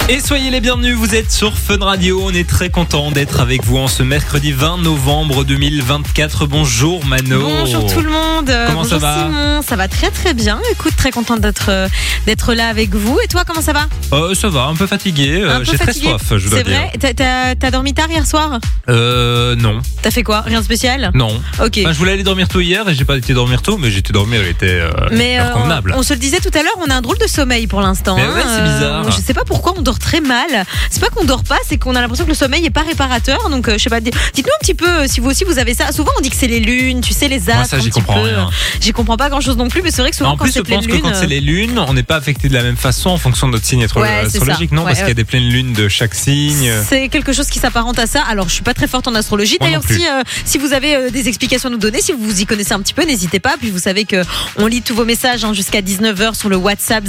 Et soyez les bienvenus, vous êtes sur Fun Radio. On est très content d'être avec vous en ce mercredi 20 novembre 2024. Bonjour Mano. Bonjour tout le monde. Comment ça va Simon, ça va très très bien. Écoute, très contente d'être là avec vous. Et toi, comment ça va? Ça va, un peu fatigué. J'ai très soif, je dois dire. C'est vrai. T'as dormi tard hier soir? Non. T'as fait quoi? Rien de spécial? Non. Ok. Je voulais aller dormir tôt hier et j'ai pas été dormir tôt, mais j'étais dormir, il était convenable. On se le disait tout à l'heure, on a un drôle de sommeil pour l'instant. Mais ouais, c'est bizarre. Je sais pas pourquoi on dort très mal. C'est pas qu'on dort pas, c'est qu'on a l'impression que le sommeil est pas réparateur. Donc je sais pas, dites-nous un petit peu si vous aussi vous avez ça. Souvent on dit que c'est les lunes, tu sais, les astres. Moi ça j'y comprends rien. J'y comprends pas grand chose non plus, mais c'est vrai que souvent quand c'est pleine lune. Je pense que quand c'est les lunes, on n'est pas affecté de la même façon en fonction de notre signe astrologique, non? Parce qu'il y a des pleines lunes de chaque signe. C'est quelque chose qui s'apparente à ça. Alors je suis pas très forte en astrologie. D'ailleurs si vous avez des explications à nous donner, si vous vous y connaissez un petit peu, n'hésitez pas. Puis vous savez que on lit tous vos messages jusqu'à 19h sur le WhatsApp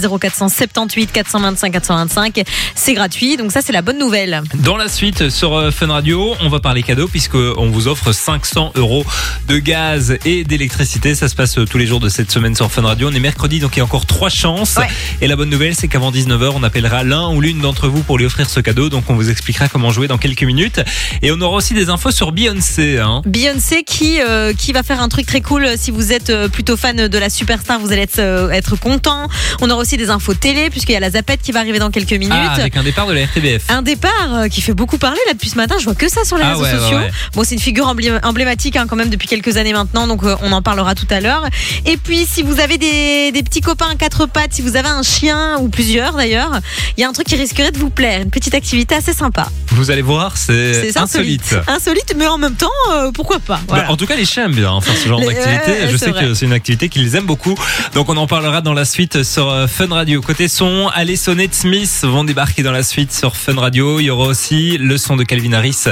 0478 425 425. C'est gratuit, donc ça c'est la bonne nouvelle. Dans la suite sur Fun Radio, on va parler cadeaux puisqu'on vous offre 500 € de gaz et d'électricité. Ça se passe tous les jours de cette semaine sur Fun Radio. On est mercredi, donc il y a encore 3 chances. Ouais. Et la bonne nouvelle, c'est qu'avant 19h, on appellera l'un ou l'une d'entre vous pour lui offrir ce cadeau. Donc on vous expliquera comment jouer dans quelques minutes. Et on aura aussi des infos sur Beyoncé. Beyoncé qui va faire un truc très cool. Si vous êtes plutôt fan de la superstar, vous allez être content. On aura aussi des infos télé puisqu'il y a la Zapette qui va arriver dans quelques minutes. Avec un départ de la RTBF. Un départ qui fait beaucoup parler là depuis ce matin. Je vois que ça sur les réseaux sociaux. Ouais. Bon, c'est une figure emblématique quand même depuis quelques années maintenant, donc on en parlera tout à l'heure. Et puis si vous avez des petits copains à 4 pattes, si vous avez un chien ou plusieurs d'ailleurs, il y a un truc qui risquerait de vous plaire, une petite activité assez sympa. Vous allez voir, c'est insolite, mais en même temps pourquoi pas. Voilà. En tout cas, les chiens aiment bien ce genre d'activité. Je sais que c'est une activité qu'ils aiment beaucoup. Donc on en parlera dans la suite sur Fun Radio. Côté son, Allez sonner de Smith vont débarquer dans la suite sur Fun Radio. Il y aura aussi le son de Calvin Harris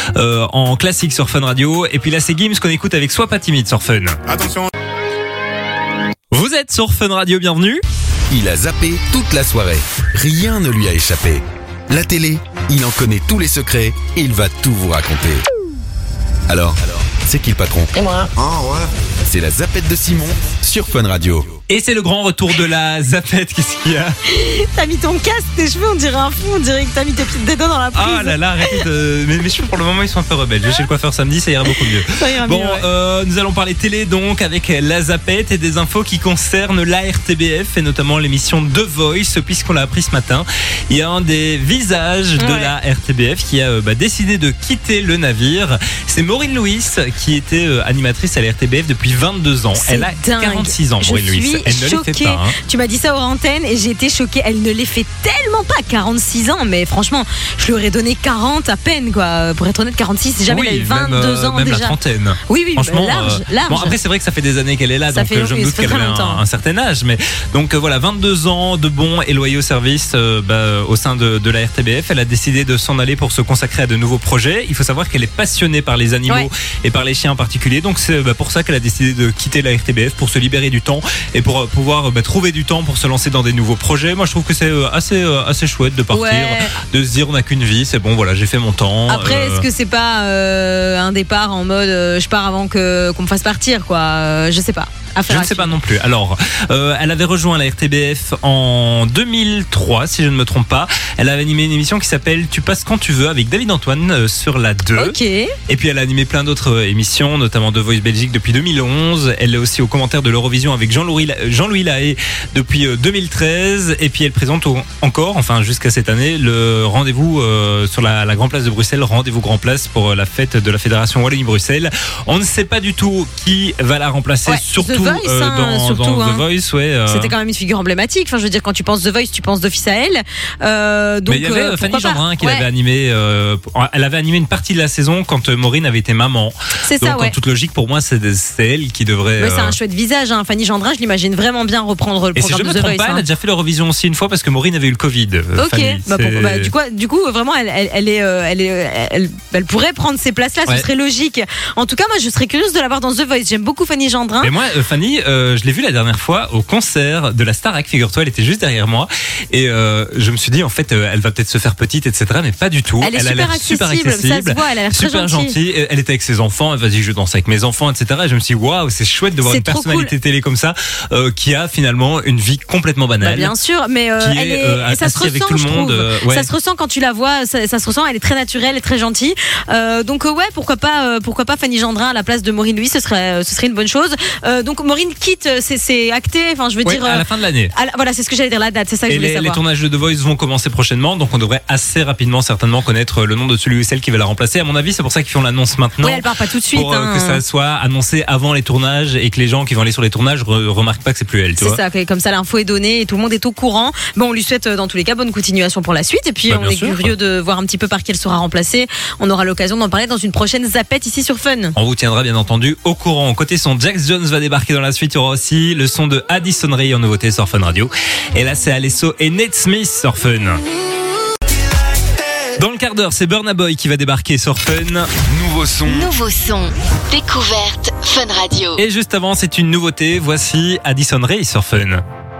en classique sur Fun Radio. Et puis là, c'est Gims qu'on écoute avec Sois pas timide sur Fun. Attention. Vous êtes sur Fun Radio, bienvenue. Il a zappé toute la soirée. Rien ne lui a échappé. La télé, il en connaît tous les secrets et il va tout vous raconter. Alors, c'est qui le patron? Et moi. Oh ouais. C'est la Zapette de Simon sur Fun Radio. Et c'est le grand retour de la Zapette. Qu'est-ce qu'il y a? T'as mis ton casque, tes cheveux, on dirait un fou, on dirait que t'as mis tes doigts dans la prise. Ah là là, arrêtez de... Mes cheveux pour le moment ils sont un peu rebelles. Je vais chez le coiffeur samedi, ça ira beaucoup mieux. Ça ira mieux, ouais. Nous allons parler télé donc avec la Zapette et des infos qui concernent la RTBF et notamment l'émission The Voice, puisqu'on l'a appris ce matin. Il y a un des visages de la RTBF qui a décidé de quitter le navire. C'est Maureen Louis qui était animatrice à la RTBF depuis 22 ans. Elle a 46 ans, Maureen Louis. Elle ne les fait pas. Tu m'as dit ça hors antenne et j'ai été choquée. Elle ne les fait tellement pas, 46 ans, mais franchement, je lui aurais donné 40 à peine, quoi. Pour être honnête, 46, c'est jamais elle a 22 ans même déjà. La trentaine. Oui, franchement, large. Bon, après, c'est vrai que ça fait des années qu'elle est là, donc je me doute qu'elle avait un certain âge. Mais donc voilà, 22 ans de bons et loyaux services au sein de la RTBF. Elle a décidé de s'en aller pour se consacrer à de nouveaux projets. Il faut savoir qu'elle est passionnée par les animaux et par les chiens en particulier. Donc c'est pour ça qu'elle a décidé de quitter la RTBF, pour se libérer du temps et pour pouvoir trouver du temps pour se lancer dans des nouveaux projets. Moi je trouve que c'est assez chouette de partir, de se dire on n'a qu'une vie, c'est bon, voilà, j'ai fait mon temps. Après est-ce que c'est pas un départ en mode je pars avant qu'on me fasse partir, quoi, je sais pas. Je ne sais pas non plus. Alors, elle avait rejoint la RTBF en 2003, si je ne me trompe pas. Elle avait animé une émission qui s'appelle Tu passes quand tu veux avec David Antoine sur la 2. Ok. Et puis elle a animé plein d'autres émissions, notamment The Voice Belgique depuis 2011. Elle est aussi au commentaire de l'Eurovision avec Jean-Louis Lahaye depuis 2013. Et puis elle présente encore, enfin jusqu'à cette année, le rendez-vous sur la Grand Place de Bruxelles, rendez-vous Grand Place pour la fête de la Fédération Wallonie-Bruxelles. On ne sait pas du tout qui va la remplacer, surtout dans The Voice. C'était quand même une figure emblématique. Enfin, je veux dire, quand tu penses The Voice, tu penses d'office à elle. Donc, mais il y avait Fanny Gendrin qui l'avait animé. Elle avait animé une partie de la saison quand Maureen avait été maman. C'est donc, ça, en toute logique, pour moi, c'est elle qui devrait. Ouais, c'est un chouette visage. Fanny Gendrin, je l'imagine vraiment bien reprendre le programme de The Voice. Et si je me trompe pas, elle a déjà fait l'Eurovision aussi une fois parce que Maureen avait eu le Covid. Ok. Du coup, vraiment, elle pourrait prendre ces places-là. Ce serait logique. En tout cas, moi, je serais curieuse de la voir dans The Voice. J'aime beaucoup Fanny Gendrin. Mais moi, Fanny, je l'ai vue la dernière fois au concert de la Starac, figure-toi, elle était juste derrière moi. Et je me suis dit, en fait, elle va peut-être se faire petite, etc. Mais pas du tout. Elle a l'air super accessible, ça se voit, elle a l'air très super gentille. Elle était avec ses enfants, elle va dire, je danse avec mes enfants, etc. Et je me suis dit, waouh, c'est chouette de voir une personnalité télé comme ça, qui a finalement une vie complètement banale. Bah, bien sûr, mais ça se ressent, avec tout le monde. Ça se ressent quand tu la vois, ça se ressent, elle est très naturelle et très gentille. Donc ouais, pourquoi pas Fanny Gendrin à la place de Maureen Louis, ce serait une bonne chose. Donc Maureen quitte, c'est acté, enfin je veux dire à la fin de l'année. Voilà, c'est ce que j'allais dire, la date, c'est ça que je voulais savoir. Les tournages de The Voice vont commencer prochainement, donc on devrait assez rapidement certainement connaître le nom de celui ou celle qui va la remplacer. À mon avis, c'est pour ça qu'ils font l'annonce maintenant. Oui, elle part pas tout de suite. Pour que ça soit annoncé avant les tournages et que les gens qui vont aller sur les tournages remarquent pas que c'est plus elle. C'est ça, comme ça l'info est donnée et tout le monde est au courant. Bon, on lui souhaite dans tous les cas bonne continuation pour la suite et puis on est curieux de voir un petit peu par qui elle sera remplacée. On aura l'occasion d'en parler dans une prochaine Zapette ici sur Fun. On vous tiendra bien entendu au courant. Côté son, Jax Jones va débarquer dans la suite. Il y aura aussi le son de Addison Rae en nouveauté sur Fun Radio. Et là, c'est Alesso et Nate Smith sur Fun. Dans le quart d'heure, c'est Burna Boy qui va débarquer sur Fun. Nouveau son. Découverte Fun Radio. Et juste avant, c'est une nouveauté. Voici Addison Rae sur Fun.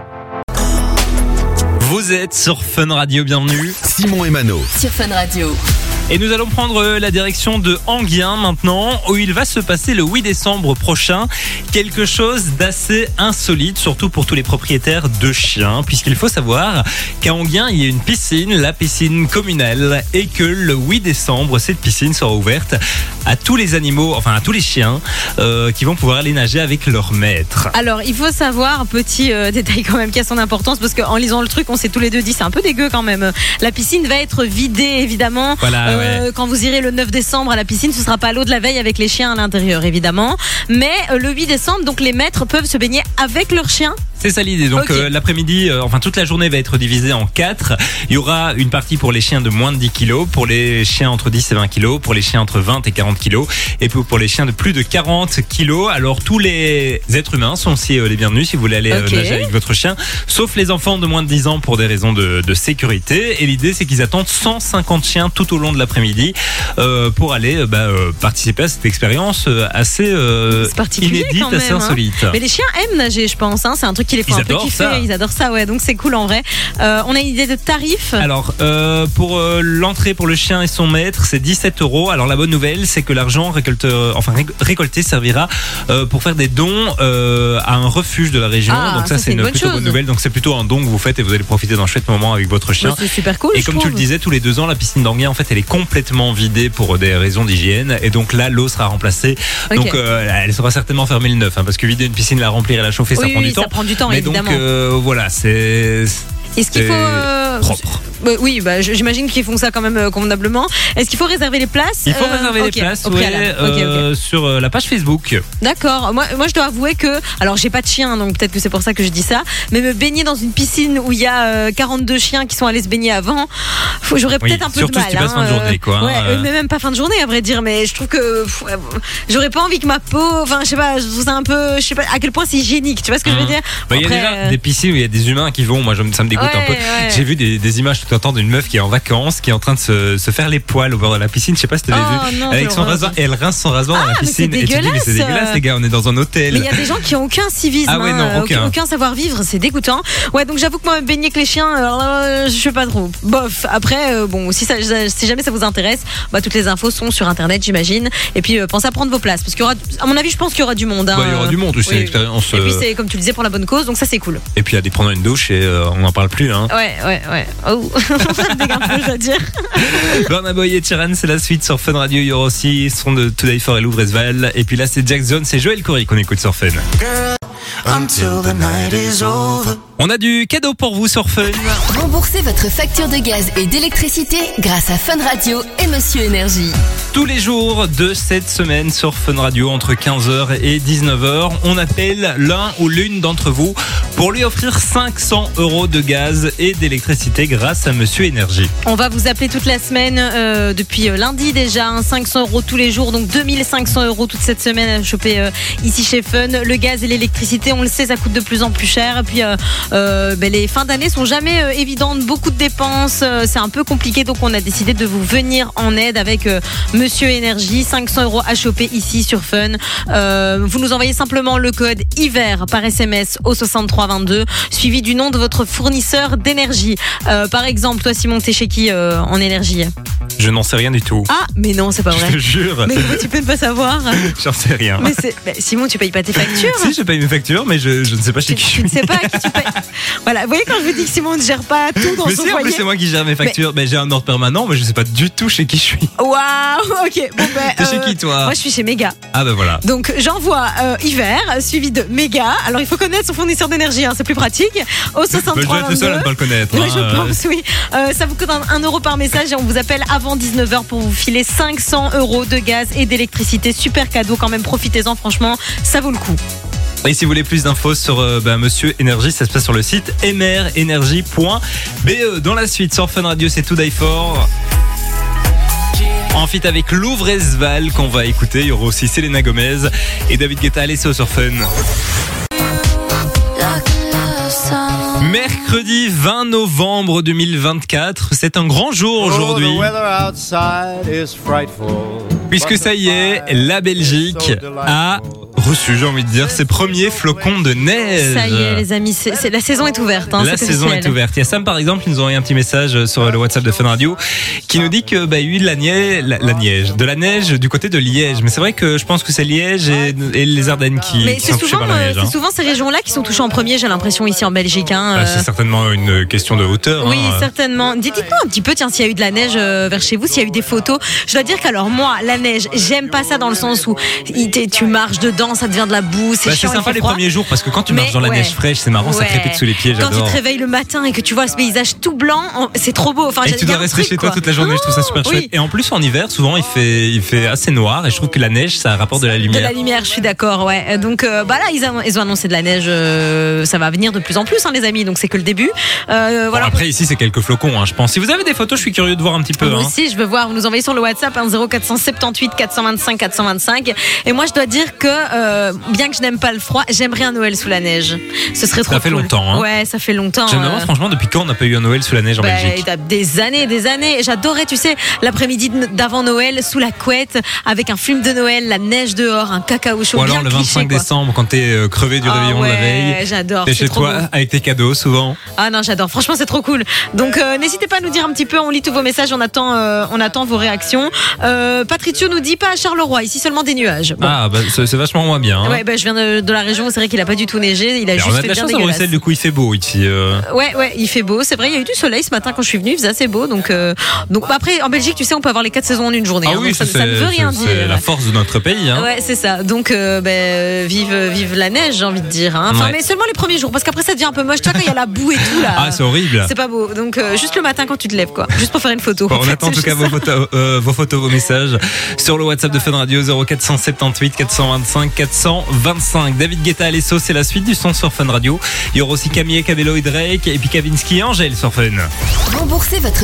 Vous êtes sur Fun Radio, bienvenue. Simon et Mano sur Fun Radio. Et nous allons prendre la direction de Enghien maintenant, où il va se passer le 8 décembre prochain quelque chose d'assez insolite, surtout pour tous les propriétaires de chiens, puisqu'il faut savoir qu'à Enghien, il y a une piscine, la piscine communale, et que le 8 décembre, cette piscine sera ouverte à tous les animaux, enfin à tous les chiens, qui vont pouvoir aller nager avec leur maître. Alors, il faut savoir, petit détail quand même qui a son importance, parce qu'en lisant le truc, on s'est tous les deux dit, c'est un peu dégueu quand même. La piscine va être vidée, évidemment. Voilà. Quand vous irez le 9 décembre à la piscine, ce sera pas l'eau de la veille avec les chiens à l'intérieur, évidemment. Mais le 8 décembre, donc les maîtres peuvent se baigner avec leurs chiens. C'est ça l'idée. Donc l'après-midi, enfin toute la journée va être divisée en 4. Il y aura une partie pour les chiens de moins de 10 kilos, pour les chiens entre 10 et 20 kilos, pour les chiens entre 20 et 40 kilos, et pour les chiens de plus de 40 kilos. Alors tous les êtres humains sont aussi les bienvenus si vous voulez aller nager avec votre chien, sauf les enfants de moins de 10 ans pour des raisons de sécurité. Et l'idée c'est qu'ils attendent 150 chiens tout au long de l'après-midi pour aller participer à cette expérience assez inédite, assez insolite. Mais les chiens aiment nager, je pense. C'est un truc qui les fait un peu kiffer. Ils adorent ça, ouais. Donc c'est cool en vrai. On a une idée de tarif. Alors pour l'entrée pour le chien et son maître, c'est 17 €. Alors la bonne nouvelle, c'est que l'argent récolté servira pour faire des dons à un refuge de la région. Donc ça c'est une plutôt bonne nouvelle. Donc c'est plutôt un don que vous faites et vous allez profiter d'un chouette moment avec votre chien. C'est super cool. Et comme tu le disais, tous les 2 ans, la piscine d'Enghien en fait elle est complètement vidée pour des raisons d'hygiène et donc là l'eau sera remplacée. Donc elle sera certainement fermée le 9 parce que vider une piscine, la remplir et la chauffer, ça prend du temps. Ça prend du temps, mais évidemment. Donc voilà, c'est est-ce qu'il faut propre. Oui, j'imagine qu'ils font ça quand même convenablement. Est-ce qu'il faut réserver les places? Il faut réserver les places sur la page Facebook. D'accord. Moi, je dois avouer que, alors j'ai pas de chien, donc peut-être que c'est pour ça que je dis ça, mais me baigner dans une piscine où il y a 42 chiens qui sont allés se baigner avant, j'aurais peut-être un peu de mal. Surtout si tu passes fin de journée, quoi. Mais même pas fin de journée, à vrai dire. Mais je trouve que j'aurais pas envie que ma peau, enfin, je sais pas, je trouve ça un peu, je sais pas à quel point c'est hygiénique. Tu vois ce que je veux dire? Il y a déjà des piscines où il y a des humains qui vont. Moi, ça me dégoûte un peu. J'ai vu des images tout le temps d'une meuf qui est en vacances, qui est en train de se faire les poils au bord de la piscine. Je sais pas si tu l'as vu. Avec son rasoir, et elle rince son rasoir dans la piscine. Et tu te dis, mais c'est dégueulasse, les gars, on est dans un hôtel. Mais il y a des gens qui ont aucun civisme, aucun savoir-vivre, c'est dégoûtant. Ouais, donc j'avoue que moi, me baigner avec les chiens, je sais pas trop. Bof. Après, bon, si jamais ça vous intéresse, toutes les infos sont sur internet, j'imagine. Et puis, pensez à prendre vos places, parce qu'il y aura, à mon avis, je pense qu'il y aura du monde. Il y aura du monde, c'est une expérience. Et puis, c'est comme tu le disais, pour la bonne cause, donc ça, c'est cool. Et puis, aller prendre une douche et on n'en parle plus, hein. Ouais. Oh, je dois dire. Burna Boy et Chiran, c'est la suite sur Fun Radio. Il y aura aussi son de Today for Elou Bresval. Et puis là, c'est Jax Jones et Joël Corey qu'on écoute sur Fun. On a du cadeau pour vous sur Fun. Remboursez votre facture de gaz et d'électricité grâce à Fun Radio et Monsieur Énergie. Tous les jours de cette semaine sur Fun Radio, entre 15h et 19h, on appelle l'un ou l'une d'entre vous pour lui offrir 500 € de gaz et d'électricité grâce à Monsieur Énergie. On va vous appeler toute la semaine, depuis lundi déjà, 500 € tous les jours, donc 2500 € toute cette semaine à choper ici chez Fun. Le gaz et l'électricité, on le sait, ça coûte de plus en plus cher. Et puis les fins d'année sont jamais évidentes, beaucoup de dépenses, c'est un peu compliqué, donc on a décidé de vous venir en aide avec Monsieur Énergie. 500 € à choper ici sur Fun. Vous nous envoyez simplement le code hiver par SMS au 6322, suivi du nom de votre fournisseur d'énergie. Par exemple, toi Simon, t'es chez qui en énergie? Je n'en sais rien du tout. Ah, mais non, c'est pas vrai. Je te jure. Mais comment tu peux ne pas savoir? J'en sais rien. Mais Simon, tu payes pas tes factures? Si, je paye mes factures, mais je ne sais pas chez qui je suis. Tu ne sais pas à qui tu payes. Voilà, vous voyez quand je vous dis que Simon ne gère pas tout dans son foyer. Mais en plus c'est moi qui gère mes factures. Mais j'ai un ordre permanent, mais je sais pas du tout chez qui je suis. Waouh, ok. Bon, t'es chez qui toi? Moi je suis chez Méga. Ah ben voilà. Donc j'envoie hiver suivi de Méga. Alors il faut connaître son fournisseur d'énergie, c'est plus pratique. Au 63 je dois être le seul à ne pas le connaître. Oui, je pense, oui. Ça vous coûte 1 € par message et on vous appelle avant 19h pour vous filer 500 € de gaz et d'électricité. Super cadeau quand même, profitez-en, franchement, ça vaut le coup. Et si vous voulez plus d'infos sur Monsieur Énergie, ça se passe sur le site mrenergie.be. Dans la suite, sur Fun Radio, c'est To Die For. En feat avec Louvresval qu'on va écouter. Il y aura aussi Selena Gomez et David Guetta. Allez, c'est sur Fun. Mercredi 20 novembre 2024, c'est un grand jour aujourd'hui. Puisque ça y est, la Belgique a reçu, j'ai envie de dire, ses premiers flocons de neige. Ça y est, les amis, la saison est ouverte. La saison est ouverte. Il y a Sam, par exemple, qui nous a envoyé un petit message sur le WhatsApp de Fun Radio, qui nous dit que il y a eu de la neige du côté de Liège. Mais c'est vrai que je pense que c'est Liège et les Ardennes qui sont touchés par la neige. C'est souvent ces régions-là qui sont touchées en premier, j'ai l'impression, ici en Belgique. C'est certainement une question de hauteur. Oui, certainement. Dites-nous un petit peu, tiens, s'il y a eu de la neige vers chez vous, s'il y a eu des photos. Je dois dire qu'alors moi, la neige, j'aime pas ça dans le sens où tu marches dedans, ça devient de la boue, c'est chiant. C'est sympa les premiers jours parce que quand tu marches dans la neige fraîche, c'est marrant, ça crépite sous les pieds. Quand tu te réveilles le matin et que tu vois ce paysage tout blanc, c'est trop beau. Enfin, et tu dois rester chez toi toute la journée, je trouve ça super chouette. Et en plus en hiver, souvent il fait assez noir et je trouve que la neige, ça rapporte de la lumière. De la lumière, je suis d'accord, ouais. Donc là, ils ont annoncé de la neige, ça va venir de plus en plus, les amis. Donc c'est que le début. Voilà. Bon, après ici c'est quelques flocons, je pense. Si vous avez des photos, je suis curieux de voir un petit peu. Moi aussi, je veux voir. Vous nous envoyez sur le WhatsApp 0478 425 425. Et moi, je dois dire que bien que je n'aime pas le froid, j'aimerais un Noël sous la neige. Ce serait trop cool. Ça fait longtemps. Ouais, ça fait longtemps. Je me demande franchement depuis quand on n'a pas eu un Noël sous la neige en Belgique. Des années. J'adorais, tu sais, l'après-midi d'avant Noël sous la couette avec un film de Noël, la neige dehors, un cacao chaud. Ou alors le 25 décembre quand t'es crevé du réveillon de la veille. J'adore. T'es chez toi avec tes cadeaux souvent. Ah non, j'adore. Franchement, c'est trop cool. Donc n'hésitez pas à nous dire un petit peu. On lit tous vos messages. On attend vos réactions. Patricio nous dit pas à Charleroi. Ici seulement des nuages. Bon. Ah c'est vachement moins bien. Ouais, je viens de la région. C'est vrai qu'il a pas du tout neigé. Il a juste fait bien dégueulasse. On a de la chance à Bruxelles. Du coup, il fait beau ici. Ouais, il fait beau. C'est vrai. Il y a eu du soleil ce matin quand je suis venue. Il faisait assez beau. Donc après, en Belgique, tu sais, on peut avoir les 4 saisons en une journée. Ah oui, donc ça ne veut rien dire. C'est la force de notre pays. Ouais, c'est ça. Donc vive la neige, j'ai envie de dire. Enfin, mais seulement les premiers jours, parce qu'après ça devient un peu moche. Tu vois, quand il y a la boue et tout là. Ah, c'est horrible. C'est pas beau. Donc juste le matin quand tu te lèves, quoi. Juste pour faire une photo. Bon, on attend en tout cas vos photos, vos messages sur le WhatsApp de Fun Radio 0478 425 425. David Guetta, Alesso, c'est la suite du son sur Fun Radio. Il y aura aussi Camille, Cabello et Drake, et puis Kavinsky et Angèle sur Fun. Remboursez votre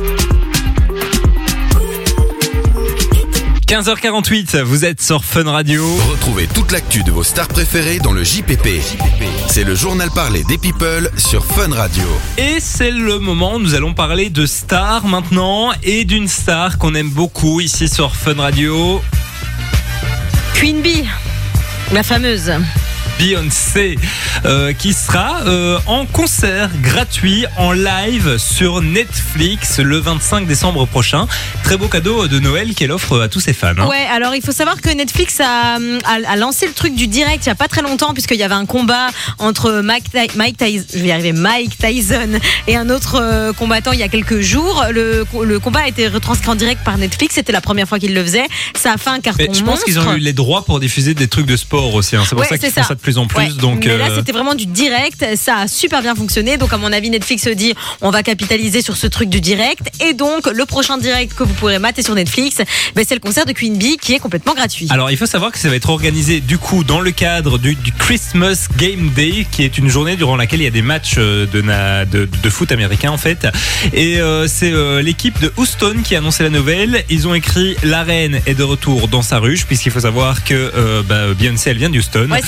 15h48, vous êtes sur Fun Radio. Retrouvez toute l'actu de vos stars préférées dans le JPP. C'est le journal parlé des people sur Fun Radio. Et c'est le moment où nous allons parler de stars maintenant, et d'une star qu'on aime beaucoup ici sur Fun Radio. Queen Bee, la fameuse. Beyoncé qui sera en concert gratuit en live sur Netflix le 25 décembre prochain. Très beau cadeau de Noël qu'elle offre à tous ses fans. Ouais, alors il faut savoir que Netflix a lancé le truc du direct il y a pas très longtemps, puisqu'il y avait un combat entre Mike Tyson et un autre combattant il y a quelques jours. Le combat a été retranscrit en direct par Netflix. C'était la première fois qu'ils le faisaient. Ça a fait un carton monstre. Je pense qu'ils ont eu les droits pour diffuser des trucs de sport aussi. C'est pour ça qu'ils font ça de plus en plus. Ouais, donc mais là c'était vraiment du direct, ça a super bien fonctionné. Donc à mon avis Netflix se dit on va capitaliser sur ce truc du direct. Et donc le prochain direct que vous pourrez mater sur Netflix, c'est le concert de Queen Bee qui est complètement gratuit. Alors il faut savoir que ça va être organisé du coup dans le cadre du Christmas Game Day, qui est une journée durant laquelle il y a des matchs de foot américain en fait. Et c'est l'équipe de Houston qui a annoncé la nouvelle. Ils ont écrit la reine est de retour dans sa ruche, puisqu'il faut savoir que Beyoncé elle vient d'Houston. Ouais, c'est ça, exactement.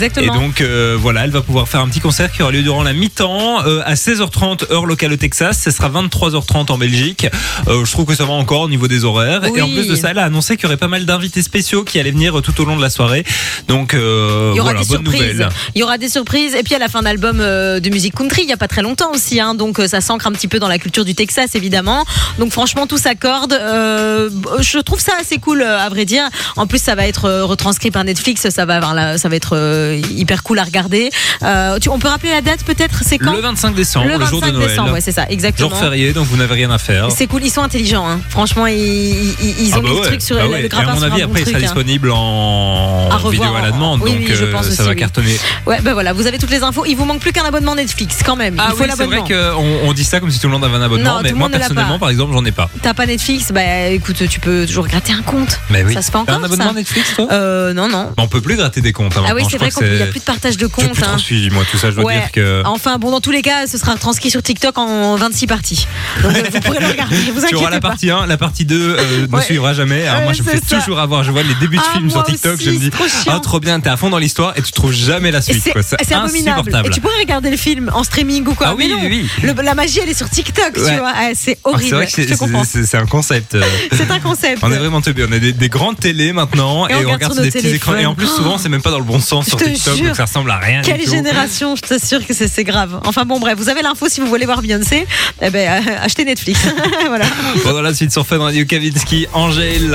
Exactement. Et donc voilà, elle va pouvoir faire un petit concert qui aura lieu durant la mi-temps à 16h30 heure locale au Texas. Ce sera 23h30 en Belgique. Je trouve que ça va encore au niveau des horaires. Oui. Et en plus de ça, elle a annoncé qu'il y aurait pas mal d'invités spéciaux qui allaient venir tout au long de la soirée. Donc voilà, bonne nouvelle. Il y aura des surprises. Et puis à la fin d'album de musique country, il y a pas très longtemps aussi. Donc ça s'ancre un petit peu dans la culture du Texas, évidemment. Donc franchement, tout s'accorde. Je trouve ça assez cool, à vrai dire. En plus, ça va être retranscrit par Netflix. Ça va être hyper cool à regarder. On peut rappeler la date peut-être, c'est quand ? Le 25 décembre, le jour de Noël. Décembre, ouais, c'est ça, exactement. Jour férié, donc vous n'avez rien à faire. C'est cool, ils sont intelligents. Franchement, ils ont mis le truc sur le grappin. À mon avis, après, il sera disponible en vidéo à la demande. Oui, donc je pense ça aussi, va cartonner. Ouais, ben voilà, vous avez toutes les infos. Il vous manque plus qu'un abonnement Netflix quand même. Il faut l'abonnement. C'est vrai qu'on dit ça comme si tout le monde avait un abonnement, non, mais moi personnellement, par exemple, j'en ai pas. T'as pas Netflix ? Bah écoute, tu peux toujours gratter un compte. Mais oui. Ça se fait encore. T'as un abonnement Netflix, toi ? Non. On peut plus gratter des comptes. Ah oui, c'est vrai qu'il n'y a plus de partage de comptes. Je suis moi tout ça, je dois dire que. Enfin bon, dans tous les cas, ce sera transcrit sur TikTok en 26 parties. Donc vous pourrez le regarder. Vous tu auras la partie 1, la partie 2 ne suivra jamais. Alors moi, je fais toujours avoir. Je vois les débuts de films sur TikTok, aussi, je me dis trop bien, t'es à fond dans l'histoire et tu trouves jamais la suite. C'est abominable. Et tu pourrais regarder le film en streaming ou quoi. Ah oui, oui. La magie, elle est sur TikTok, tu vois. C'est horrible. C'est un concept. C'est un concept. On est vraiment teubés. On a des grandes télés maintenant et on regarde sur des petits écrans. Et en plus, souvent, c'est même pas dans le bon sens sur TikTok, donc ça ressemble à rien. Quelle génération, je t'assure que c'est grave. Enfin bon, bref, vous avez l'info si vous voulez voir Beyoncé. Achetez Netflix. Voilà. Pendant la suite sur Fun Radio, Kavinsky, Angèle.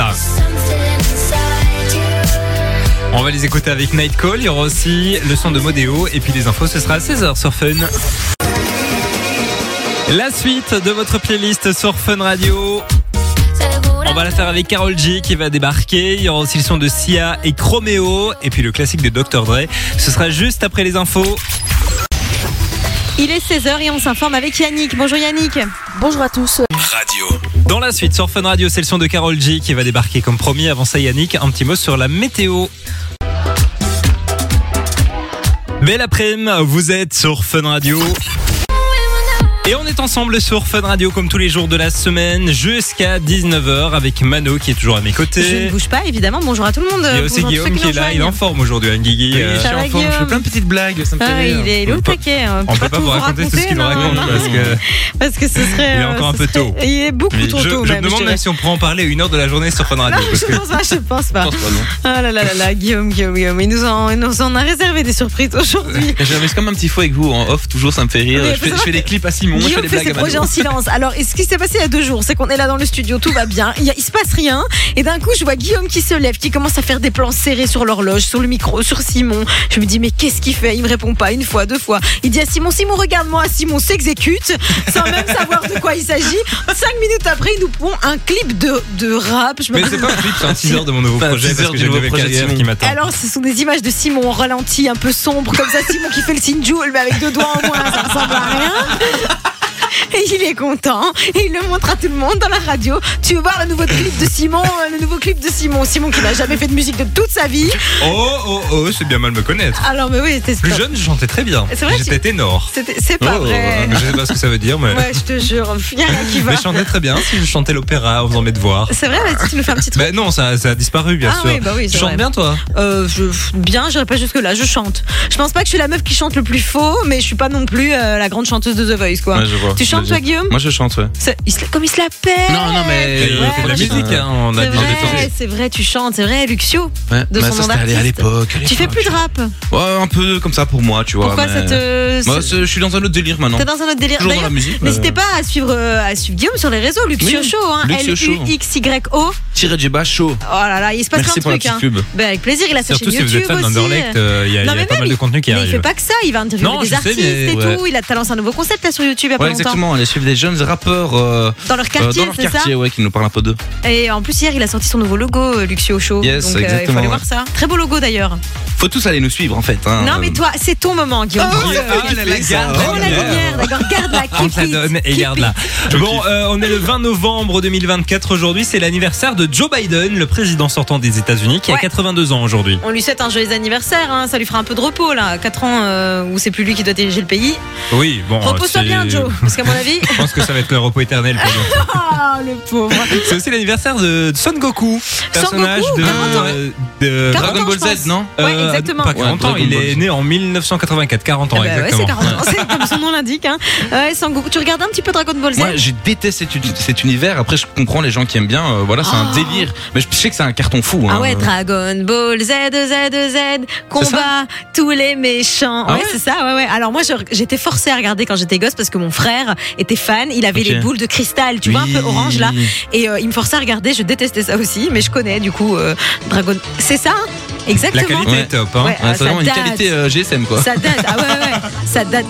On va les écouter avec Night Call. Il y aura aussi le son de Modéo. Et puis les infos, ce sera à 16h sur Fun. La suite de votre playlist sur Fun Radio. On va la faire avec Karol G qui va débarquer. Il y aura aussi le son de Sia et Chromeo. Et puis le classique de Dr. Dre. Ce sera juste après les infos. Il est 16h et on s'informe avec Yannick. Bonjour Yannick. Bonjour à tous. Radio. Dans la suite sur Fun Radio, c'est le son de Karol G qui va débarquer comme promis. Avant ça, Yannick, un petit mot sur la météo. Belle après-midi, vous êtes sur Fun Radio. Et on est ensemble sur Fun Radio comme tous les jours de la semaine jusqu'à 19h avec Mano qui est toujours à mes côtés. Je ne bouge pas évidemment, bonjour à tout le monde. Il y a aussi Guillaume qui est là, il est en forme aujourd'hui, hein, Guigui. Oui, je suis en forme, je fais plein de petites blagues, ça me fait rire. Il est au taquet. On peut pas vous raconter tout ce qu'il nous raconte parce que ce serait... Il est encore un peu tôt. Il est beaucoup trop tôt. Je me demande même si on pourrait en parler 1 heure de la journée sur Fun Radio. Je pense pas. Ah là, Guillaume, il nous en a réservé des surprises aujourd'hui. J'avais comme un petit faux avec vous en off, toujours ça me fait rire. Je fais des clips à Simon, je fais des blagues à Mano. En silence. Alors, ce qui s'est passé il y a 2 jours, c'est qu'on est là dans le studio, tout va bien, il se passe rien, et d'un coup, je vois Guillaume qui se lève, qui commence à faire des plans serrés sur l'horloge, sur le micro, sur Simon. Je me dis, mais qu'est-ce qu'il fait ? Il me répond pas 1 fois, 2 fois. Il dit à Simon, regarde-moi. Simon s'exécute, sans même savoir de quoi il s'agit. 5 minutes après, il nous pond un clip de rap. Mais c'est pas un clip, c'est un teaser de mon nouveau projet, parce que j'ai une nouvelle carrière qui m'attend. Alors, ce sont des images de Simon en ralenti, un peu sombre, comme ça, Simon qui fait le signe Joule, mais avec 2 doigts en moins, ça ressemble à rien. Et il est content et il le montre à tout le monde dans la radio. Tu veux voir le nouveau clip de Simon, Simon qui n'a jamais fait de musique de toute sa vie. Oh, c'est bien mal me connaître. Alors mais oui, plus jeune, je chantais très bien. C'est vrai, j'étais ténor. C'est pas vrai. Je sais pas ce que ça veut dire, mais. Ouais, je te jure, il y a rien qui va. Mais je chantais très bien si je chantais l'opéra en faisant mes devoirs. C'est vrai, tu nous fais un petit truc. Ben non, ça a disparu bien sûr. Oui, bah oui, tu chantes bien toi Bien, j'irai pas jusque là. Je chante. Je pense pas que je suis la meuf qui chante le plus faux, mais je suis pas non plus la grande chanteuse de The Voice quoi. Ouais, je vois. Tu chantes toi Guillaume ? Moi je chante, ouais. Comme il se l'appelle. Non, mais. Il fait de la musique, hein. On a c'est vrai, tu chantes, c'est vrai, Luxio. Ouais, de son nom d'artiste. À l'époque. Tu fais plus de rap ? Ouais, un peu comme ça pour moi, tu vois. Pourquoi ça te. Moi, je suis dans un autre délire maintenant. T'es dans un autre délire. Toujours dans la musique. N'hésitez pas à suivre Guillaume sur les réseaux, Luxio Show, hein. Luxyo. _J-Ba Show. Oh là là, il se passe plein de trucs, hein. Ben avec plaisir, il a sa chaîne YouTube aussi. Surtout si vous êtes fan d'Underlect, il y a pas mal de contenu qui arrive. Mais il fait pas que ça, il va interviewer des artistes et tout. Il a lancé un nouveau concept là sur YouTube il y a pas longtemps. Exactement, on a suivi des jeunes rappeurs dans leur quartier, c'est ça. Ouais, qui nous parlent un peu d'eux. Et en plus hier, il a sorti son nouveau logo Luxio Show. Yes, donc il faut aller voir ça. Très beau logo d'ailleurs. Faut tous aller nous suivre en fait. Non mais toi, c'est ton moment Guillaume. La lumière, d'accord, garde-la. On te la donne et garde-la. Bon, on est le 20 novembre 2024 aujourd'hui, c'est l'anniversaire de de Joe Biden, le président sortant des États-Unis, qui a 82 ans aujourd'hui. On lui souhaite un joyeux anniversaire, hein. Ça lui fera un peu de repos là. 4 ans où c'est plus lui qui doit diriger le pays. Oui, bon. Repose-toi bien, Joe, parce qu'à mon avis. Je pense que ça va être le repos éternel pour lui. Ah, le pauvre. C'est aussi l'anniversaire de Son Goku, personnage de Dragon Ball Z, non? Ouais, exactement. Pas 40 ans, il est né en 1984, 40 ans exactement. Ouais, c'est 40 ans, c'est comme son nom l'indique. Hein. Son Goku. Tu regardes un petit peu Dragon Ball Z? Moi, je déteste cet univers. Après, je comprends les gens qui aiment bien. Voilà, c'est un délire. Mais je sais que c'est un carton fou. Ah ouais, Dragon Ball Z, combat tous les méchants. Ouais, c'est ça. Ouais. Alors moi, j'étais forcée à regarder quand j'étais gosse parce que mon frère était fan. Il avait les boules de cristal, tu vois, un peu orange là. Et il me forçait à regarder. Je détestais ça aussi, mais je connais du coup Dragon. C'est ça, exactement. La qualité est top. Hein. C'est vraiment une qualité GSM quoi. Ça date. Ah ouais. Ça date.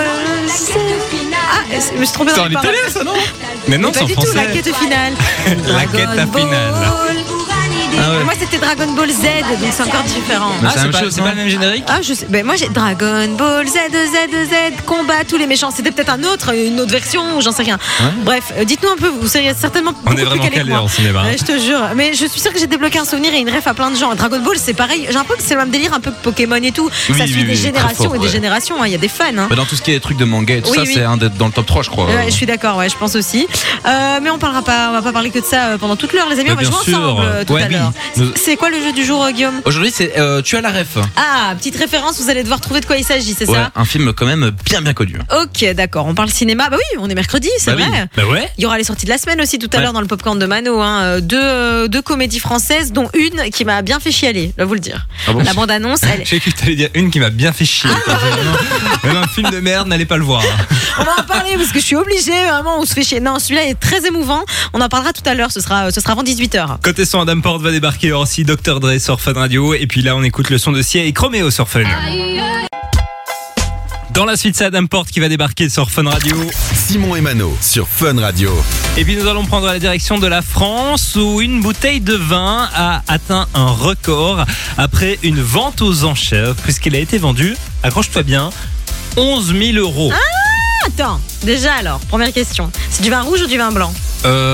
Ah, je me suis trompée dans les paroles. C'est en italien ça, non? Mais non, c'est en français. La quête finale. La quête finale. Moi c'était Dragon Ball Z, donc c'est encore différent. C'est pas le même générique? Ah je sais. Ben moi j'ai Dragon Ball Z, combat tous les méchants. C'était peut-être une autre version ou j'en sais rien. Bref, dites-nous un peu, vous seriez certainement beaucoup plus calé que moi. En cinéma. Je te jure. Mais je suis sûre que j'ai débloqué un souvenir et une ref à plein de gens. Dragon Ball c'est pareil. J'ai un peu que c'est le même délire, un peu Pokémon et tout. Ça suit des générations et des générations. Il y a des fans. Dans tout ce qui est trucs de manga et tout ça, c'est dans le top 3 je crois. Je suis d'accord, je pense aussi. Mais on va pas parler que de ça pendant toute l'heure, les amis. On va jouer ensemble tout à l'heure. C'est quoi le jeu du jour, Guillaume? Aujourd'hui, c'est Tu as la ref. Ah, petite référence, vous allez devoir trouver de quoi il s'agit, c'est ça? Un film quand même bien connu. Ok, d'accord, on parle cinéma. Bah oui, on est mercredi, c'est vrai. Bah ouais. Il y aura les sorties de la semaine aussi tout à l'heure dans le Popcorn de Mano. Deux comédies françaises, dont une qui m'a bien fait chialer, je vais vous le dire. Ah bon? La bande-annonce, elle... J'ai cru que tu allais dire une qui m'a bien fait chier. Même un film de merde, n'allez pas le voir. On va en parler parce que je suis obligée, vraiment, on se fait chier. Non, celui-là est très émouvant. On en parlera tout à l'heure, ce sera avant 18h. Côté son, Adam Porte va débarquer aussi, Dr. Dre sur Fun Radio. Et puis là, on écoute le son de Sia et Chroméo sur Fun. Dans la suite, c'est Adam Porte qui va débarquer sur Fun Radio. Simon et Mano sur Fun Radio. Et puis nous allons prendre la direction de la France où une bouteille de vin a atteint un record après une vente aux enchères puisqu'elle a été vendue, accroche-toi bien, 11 000 €. Attends, déjà alors, première question. C'est du vin rouge ou du vin blanc?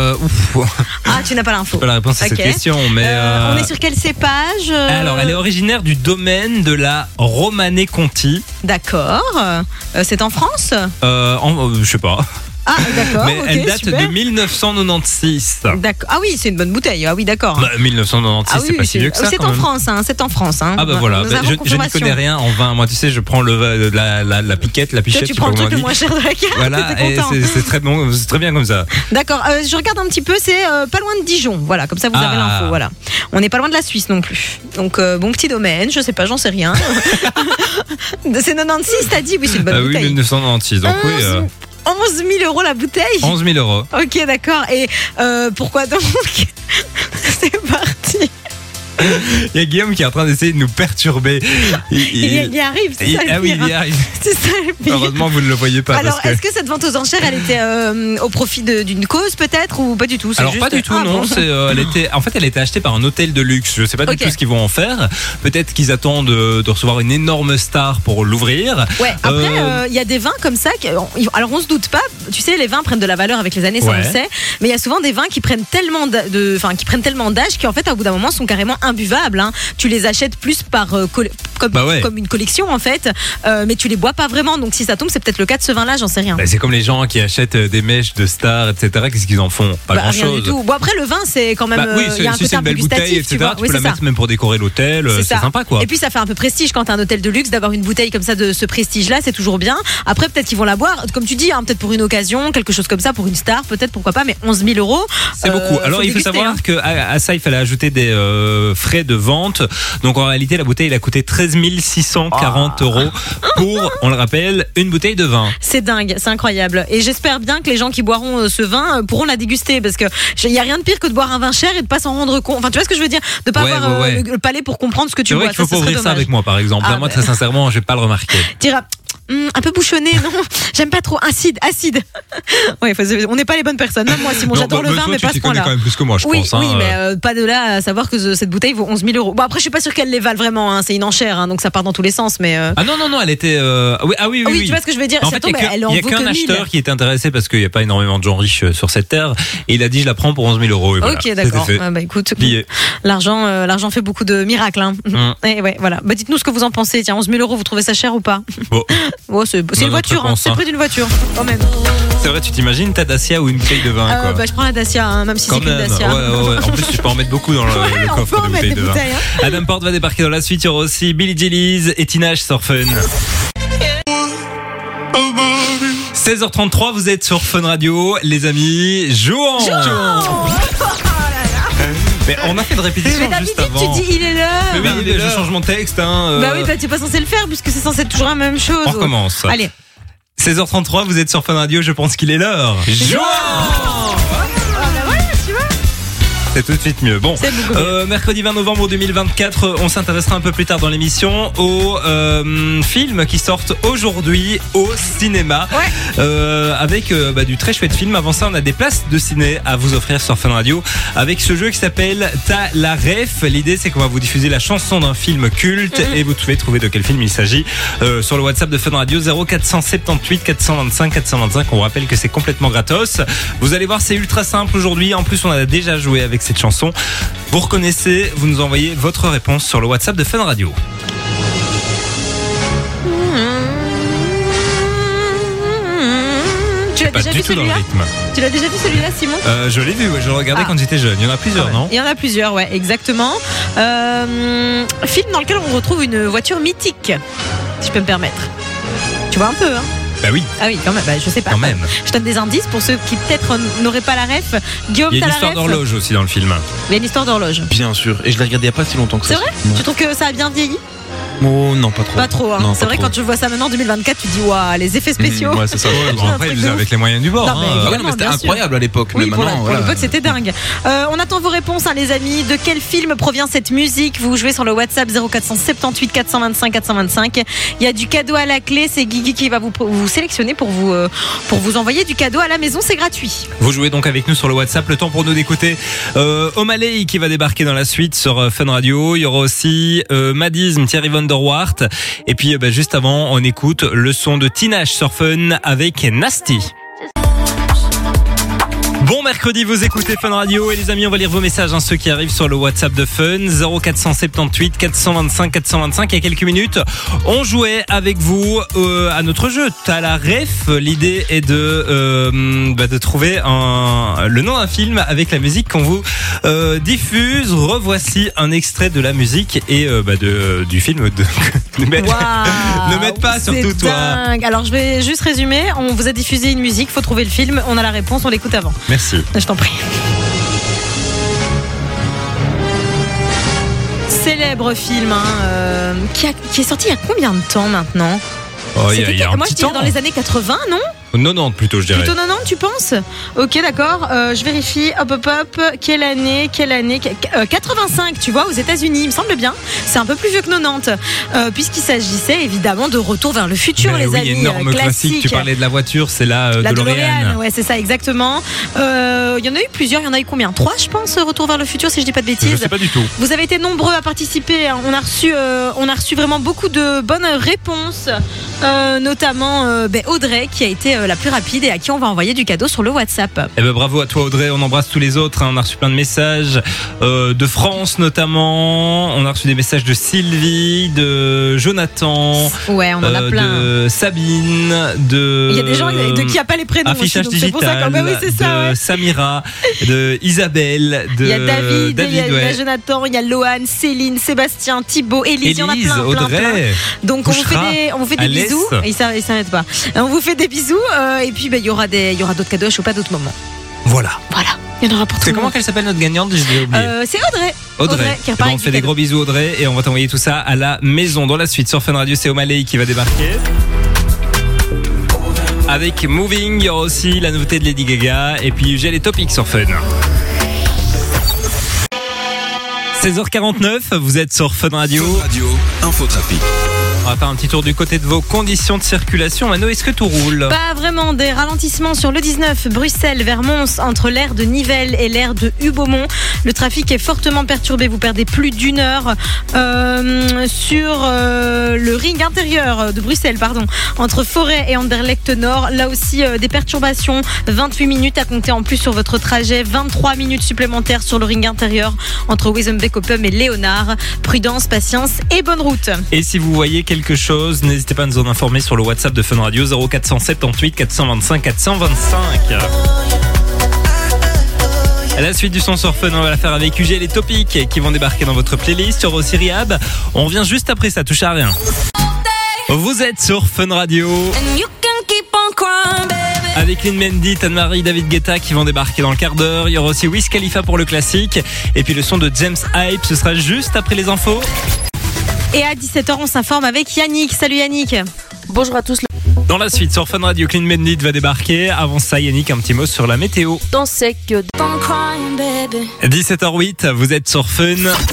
Ah, tu n'as pas l'info. Pas la réponse à cette question, mais on est sur quel cépage? Alors, elle est originaire du domaine de la Romanée-Conti. D'accord. C'est en France? Je sais pas. Ah, d'accord. Mais elle date super. de 1996. D'accord. Ah oui, c'est une bonne bouteille. Ah oui, d'accord. 1996, c'est pas si vieux que ça. C'est en France, hein. C'est en France. Hein. Ah bah voilà. Je n'y connais rien en vin. Moi, tu sais, je prends la piquette, la pichette. Toi, tu prends le truc le moins cher de la carte. Voilà, et c'est très bon, c'est très bien comme ça. D'accord. Je regarde un petit peu. C'est pas loin de Dijon. Voilà, comme ça vous avez l'info. Voilà. On n'est pas loin de la Suisse non plus. Donc bon petit domaine. Je sais pas, j'en sais rien. C'est 96, t'as dit? Oui, c'est une bonne bouteille. Oui, 1996. Donc oui. 11 000 € la bouteille. 11 000 €. Ok, d'accord. Et pourquoi donc? C'est parti. Il y a Guillaume qui est en train d'essayer de nous perturber. Il y arrive, c'est ça le pire. Ah oui, il y arrive. C'est ça le pire. Heureusement, vous ne le voyez pas. Alors, est-ce que cette vente aux enchères, elle était au profit d'une cause peut-être ou pas du tout? Alors, pas du tout, non. Bon. Elle a été achetée par un hôtel de luxe. Je ne sais pas du tout ce qu'ils vont en faire. Peut-être qu'ils attendent de recevoir une énorme star pour l'ouvrir. Ouais, après, il y a des vins comme ça. Alors, on se doute pas. Tu sais, les vins prennent de la valeur avec les années, ça on le sait. Mais il y a souvent des vins qui prennent tellement d'âge qu'en fait, à bout d'un moment, sont carrément imbuvables. Hein. Tu les achètes plus par comme une collection en fait, mais tu les bois pas vraiment. Donc si ça tombe, c'est peut-être le cas de ce vin-là, j'en sais rien. C'est comme les gens qui achètent des mèches de stars, etc. Qu'est-ce qu'ils en font? Pas grand-chose. Rien du tout. Bon après le vin, c'est quand même. Il y a un côté une belle bouteille, etc. Tu peux la mettre même pour décorer l'hôtel. C'est sympa quoi. Et puis ça fait un peu prestige quand t'as un hôtel de luxe d'avoir une bouteille comme ça de ce prestige-là, c'est toujours bien. Après peut-être qu'ils vont la boire, comme tu dis, hein, peut-être pour une occasion, quelque chose comme ça, pour une star, peut-être pourquoi pas, mais 11 000 €. C'est beaucoup. Alors il faut savoir qu'à ça il fallait ajouter des frais de vente. Donc en réalité la bouteille elle a coûté 13 640 € pour, on le rappelle, une bouteille de vin. C'est dingue, c'est incroyable. Et j'espère bien que les gens qui boiront ce vin pourront la déguster parce que il y a rien de pire que de boire un vin cher et de pas s'en rendre compte. Enfin tu vois ce que je veux dire, de pas avoir le palais pour comprendre ce que tu bois. C'est vrai qu'il faut pas ouvrir ça avec moi par exemple. Moi très sincèrement je vais pas le remarquer. un peu bouchonné, non. J'aime pas trop. Acide. Ouais, on n'est pas les bonnes personnes. Même moi, Simon, j'adore le vin, mais pas à ce point-là. Tu connais quand même plus que moi, je pense. Oui, mais pas de là à savoir que cette bouteille vaut 11 000 €. Bon, après, je suis pas sûre qu'elle les vale vraiment. Hein. C'est une enchère, donc ça part dans tous les sens. Mais Ah non, elle était. Oui. Tu vois ce que je veux dire. En fait, il y a qu'un acheteur qui est intéressé parce qu'il n'y a pas énormément de gens riches sur cette terre. Et il a dit, je la prends pour 11 000 €. Voilà. Ok, d'accord. Écoute, l'argent fait beaucoup de miracles. Hein. Et ouais, voilà. Dites-nous ce que vous en pensez. Tiens, 11 000 €, vous trouvez ça cher ou pas? C'est une voiture. C'est le prix d'une voiture, quand même. C'est vrai, tu t'imagines ta Dacia ou une bouteille de vin quoi. Je prends la Dacia, même si c'est qu'une Dacia. Ouais. En plus, tu peux en mettre beaucoup dans le coffre de bouteille de vin. Adam Porte va débarquer dans la suite. Il y aura aussi Billie Jean et Tinashe sur Fun. 16h33, vous êtes sur Fun Radio, les amis. Jouons. Mais on a fait de répétition juste avant. Tu dis il est l'heure. Mais oui, je change mon texte. Tu n'es pas censé le faire puisque c'est censé être toujours la même chose. On recommence. Allez. 16h33, vous êtes sur Fun Radio, je pense qu'il est l'heure. Jouons. C'est tout de suite mieux. Bon, mercredi 20 novembre 2024, on s'intéressera un peu plus tard dans l'émission aux films qui sortent aujourd'hui au cinéma. Avec du très chouette film. Avant ça, on a des places de ciné à vous offrir sur Fun Radio avec ce jeu qui s'appelle T'as la ref. L'idée, c'est qu'on va vous diffuser la chanson d'un film culte et vous devez trouver de quel film il s'agit sur le WhatsApp de Fun Radio 0478 425 425. On rappelle que c'est complètement gratos. Vous allez voir, c'est ultra simple aujourd'hui. En plus, on a déjà joué avec cette chanson. Vous reconnaissez, vous nous envoyez votre réponse sur le WhatsApp de Fun Radio. Tu l'as déjà vu celui-là ? Tu l'as déjà vu celui-là, Simon ? Je l'ai vu, je le regardais quand j'étais jeune. Il y en a plusieurs, non ? Il y en a plusieurs, ouais, exactement. Film dans lequel on retrouve une voiture mythique, si je peux me permettre. Tu vois un peu, hein ? Bah oui. Ah oui, quand même. Je sais pas. Quand même. Je donne des indices pour ceux qui peut-être n'auraient pas la ref. Guillaume, il y a t'as une la histoire ref ? d'horloge aussi dans le film. Il y a une histoire d'horloge. Bien sûr. Et je l'ai regardé il n'y a pas si longtemps que ça. C'est vrai ? Tu trouves que ça a bien vieilli ? Oh non, pas trop. Pas trop, hein. C'est vrai, quand tu vois ça maintenant en 2024, tu dis waouh, les effets spéciaux. Ouais, c'est ça. Après, ils avec les moyens du bord. Mais c'était incroyable à l'époque. Oui, mais pour l'époque, c'était dingue. On attend vos réponses, les amis. De quel film provient cette musique ? Vous jouez sur le WhatsApp 0478 425 425. Il y a du cadeau à la clé. C'est Guigui qui va vous sélectionner pour vous envoyer du cadeau à la maison. C'est gratuit. Vous jouez donc avec nous sur le WhatsApp. Le temps pour nous d'écouter O'Malley qui va débarquer dans la suite sur Fun Radio. Il y aura aussi Madism, Thierry Vanderwart. Et puis juste avant, on écoute le son de Tinashe sur Fun avec Nasty. Bon mercredi, vous écoutez Fun Radio et les amis, on va lire vos messages, ceux qui arrivent sur le WhatsApp de Fun 0478 425 425. Il y a quelques minutes, on jouait avec vous à notre jeu T'as la ref. L'idée est de trouver le nom d'un film avec la musique qu'on vous diffuse. Revoici un extrait de la musique et du film. Ne m'aide pas surtout toi. Dingue. Alors je vais juste résumer. On vous a diffusé une musique, faut trouver le film. On a la réponse, on l'écoute avant. Merci. Je t'en prie. Célèbre film qui est sorti il y a combien de temps maintenant ? Il y a un moi petit je dirais temps. Dans les années 80, non ? 90 plutôt, je dirais. Plutôt 90, tu penses ? Ok, d'accord. Je vérifie. Hop. Quelle année 85, tu vois, aux États-Unis. Il me semble bien. C'est un peu plus vieux que 90. Puisqu'il s'agissait évidemment de Retour vers le futur, les amis. Énorme classique. Tu parlais de la voiture, c'est la DeLorean. Ouais, c'est ça, exactement. Il y en a eu plusieurs. Il y en a eu combien ? 3, je pense, Retour vers le futur, si je dis pas de bêtises. Je sais pas du tout. Vous avez été nombreux à participer. On a reçu vraiment beaucoup de bonnes réponses. Notamment Audrey qui a été la plus rapide et à qui on va envoyer du cadeau sur le WhatsApp. Bravo à toi Audrey, on embrasse tous les autres. On a reçu plein de messages de France notamment. On a reçu des messages de Sylvie, de Jonathan. Ouais, on en a plein. De Sabine, il y a des gens de qui a pas les prénoms Affichage aussi, digital, c'est pour ça oui, c'est ça, de Samira, de Isabelle, il y a David, il y a ouais. Jonathan, il y a Lohan, Céline, Sébastien, Thibaut, Élise, il y en a plein, Audrey, plein. Donc Bouchra, on vous fait des bisous. Ils s'arrêtent pas. On vous fait des bisous et puis il y aura d'autres cadeaux à d'autres moments. Voilà. Il y en aura pour tout le monde. C'est comment qu'elle s'appelle notre gagnante ? J'ai oublié. C'est Audrey qui repart. On fait des gros bisous Audrey et on va t'envoyer tout ça à la maison. Dans la suite sur Fun Radio, c'est O'Malley qui va débarquer. Avec Moving, il y aura aussi la nouveauté de Lady Gaga et puis j'ai les topics sur Fun. 16h49, vous êtes sur Fun Radio. Fun Radio, infotrafic. On va faire un petit tour du côté de vos conditions de circulation. Mano, est-ce que tout roule? Pas vraiment, des ralentissements sur le 19 Bruxelles vers Mons entre l'aire de Nivelles et l'aire de Hubomont. Le trafic est fortement perturbé, vous perdez plus d'1 heure sur le ring intérieur de Bruxelles, entre Forêt et Anderlecht Nord. Là aussi des perturbations, 28 minutes à compter en plus sur votre trajet, 23 minutes supplémentaires sur le ring intérieur entre Wezenbeek-Oppum et Léonard. Prudence, patience et bonne route. Et si vous voyez quelque chose, n'hésitez pas à nous en informer sur le WhatsApp de Fun Radio 0478 425 425. À la suite du son sur Fun, on va la faire avec UG et les Topics qui vont débarquer dans votre playlist. Sur aussi Rihab. On revient juste après ça, touche à rien. Vous êtes sur Fun Radio. Avec Lynn Mendy, Anne-Marie, David Guetta qui vont débarquer dans le quart d'heure. Il y aura aussi Wiz Khalifa pour le classique. Et puis le son de James Hype, ce sera juste après les infos. Et à 17h, on s'informe avec Yannick. Salut Yannick. Bonjour à tous. Dans la suite, sur Fun Radio, Clean Bandit va débarquer. Avant ça, Yannick, un petit mot sur la météo. Dans sec. 17h08, vous êtes sur Fun.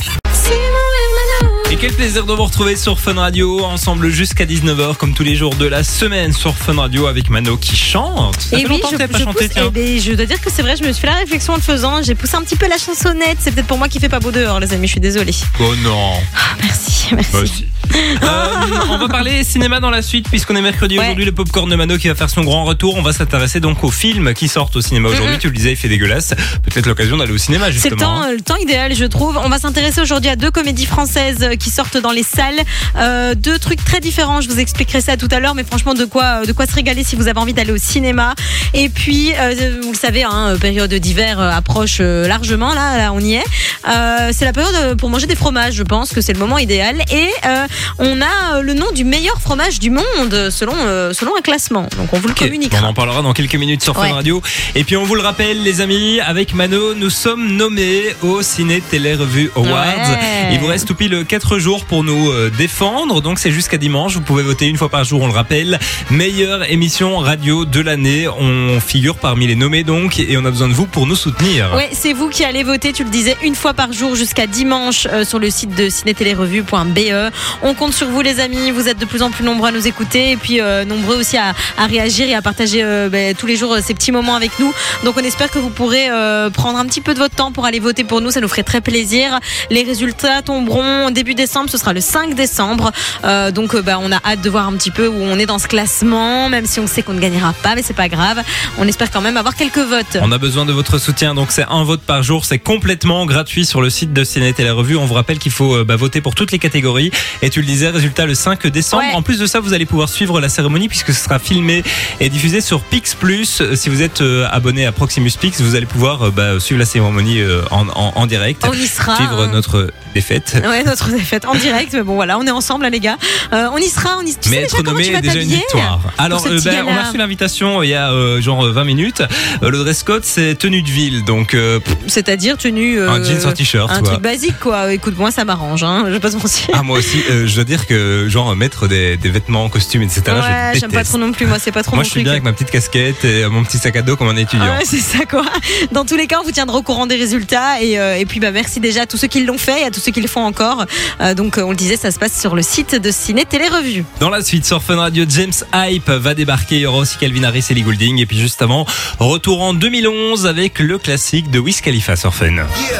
Et quel plaisir de vous retrouver sur Fun Radio, ensemble jusqu'à 19h, comme tous les jours de la semaine sur Fun Radio avec Mano qui chante. Ça fait longtemps que t'avais pas chanté, tiens. Je dois dire que c'est vrai, je me suis fait la réflexion en le faisant. J'ai poussé un petit peu la chansonnette. C'est peut-être pour moi qui fait pas beau dehors, les amis. Je suis désolée. Oh non. Merci. On va parler cinéma dans la suite, puisqu'on est mercredi aujourd'hui. Le popcorn de Mano qui va faire son grand retour. On va s'intéresser donc aux films qui sortent au cinéma aujourd'hui. Tu le disais, il fait dégueulasse. Peut-être l'occasion d'aller au cinéma, justement. C'est le temps idéal, je trouve. On va s'intéresser aujourd'hui à 2 comédies françaises qui sortent dans les salles. 2 trucs très différents. Je vous expliquerai ça tout à l'heure, mais franchement, de quoi se régaler si vous avez envie d'aller au cinéma. Et puis, vous le savez, période d'hiver approche largement. Là, on y est. C'est la période pour manger des fromages. Je pense que c'est le moment idéal. Et on a le nom du meilleur fromage du monde selon un classement. Donc on vous le communiquera. On en parlera dans quelques minutes sur Fun Radio. Et puis on vous le rappelle, les amis, avec Mano, nous sommes nommés au Ciné Télé Revue Awards. Il vous reste tout pile 4 jours pour nous défendre. Donc c'est jusqu'à dimanche. Vous pouvez voter une fois par jour, on le rappelle. Meilleure émission radio de l'année. On figure parmi les nommés donc, et on a besoin de vous pour nous soutenir. Oui, c'est vous qui allez voter, tu le disais, une fois par jour jusqu'à dimanche sur le site de cinétélérevue.be. On compte sur vous, les amis. Vous êtes de plus en plus nombreux à nous écouter et puis nombreux aussi à réagir et à partager tous les jours ces petits moments avec nous. Donc on espère que vous pourrez prendre un petit peu de votre temps pour aller voter pour nous. Ça nous ferait très plaisir. Les résultats tomberont début décembre. Ce sera le 5 décembre. Donc on a hâte de voir un petit peu où on est dans ce classement, même si on sait qu'on ne gagnera pas, mais c'est pas grave. On espère quand même avoir quelques votes. On a besoin de votre soutien. Donc c'est un vote par jour. C'est complètement gratuit sur le site de Ciné Télé Revue. On vous rappelle qu'il faut voter pour toutes les catégories. Et tu le disais, résultat le 5 décembre. En plus de ça, vous allez pouvoir suivre la cérémonie puisque ce sera filmé et diffusé sur Pix Plus. Si vous êtes abonné à Proximus Pix, vous allez pouvoir suivre la cérémonie en direct. On y sera. Suivre notre défaite. Ouais, notre défaite en direct. Mais bon, voilà, on est ensemble, les gars. On y sera. Tu mais être nommé est déjà une victoire. Alors, on a reçu l'invitation il y a genre 20 minutes. Le dress code, c'est tenue de ville. Donc, c'est-à-dire tenue. Un jeans, un t-shirt. Un truc basique, quoi. Écoute, moi, ça m'arrange. Je vais pas te mentir. Ah, moi aussi. Je dois dire que, genre, mettre des vêtements en costume, etc. Ouais, j'aime pas trop non plus. Moi, c'est pas trop. Moi, je suis bien avec ma petite casquette et mon petit sac à dos comme un étudiant. Ouais, c'est ça, quoi. Dans tous les cas, on vous tiendra au courant des résultats. Et puis, merci déjà à tous ceux qui l'ont fait et à tous ceux qui le font encore. Donc, on le disait, ça se passe sur le site de Ciné Télé Revue. Dans la suite, sur Fun Radio, James Hype va débarquer. Il y aura aussi Calvin Harris et Ellie Goulding. Et puis, juste avant, retour en 2011 avec le classique de Wiz Khalifa sur Fun.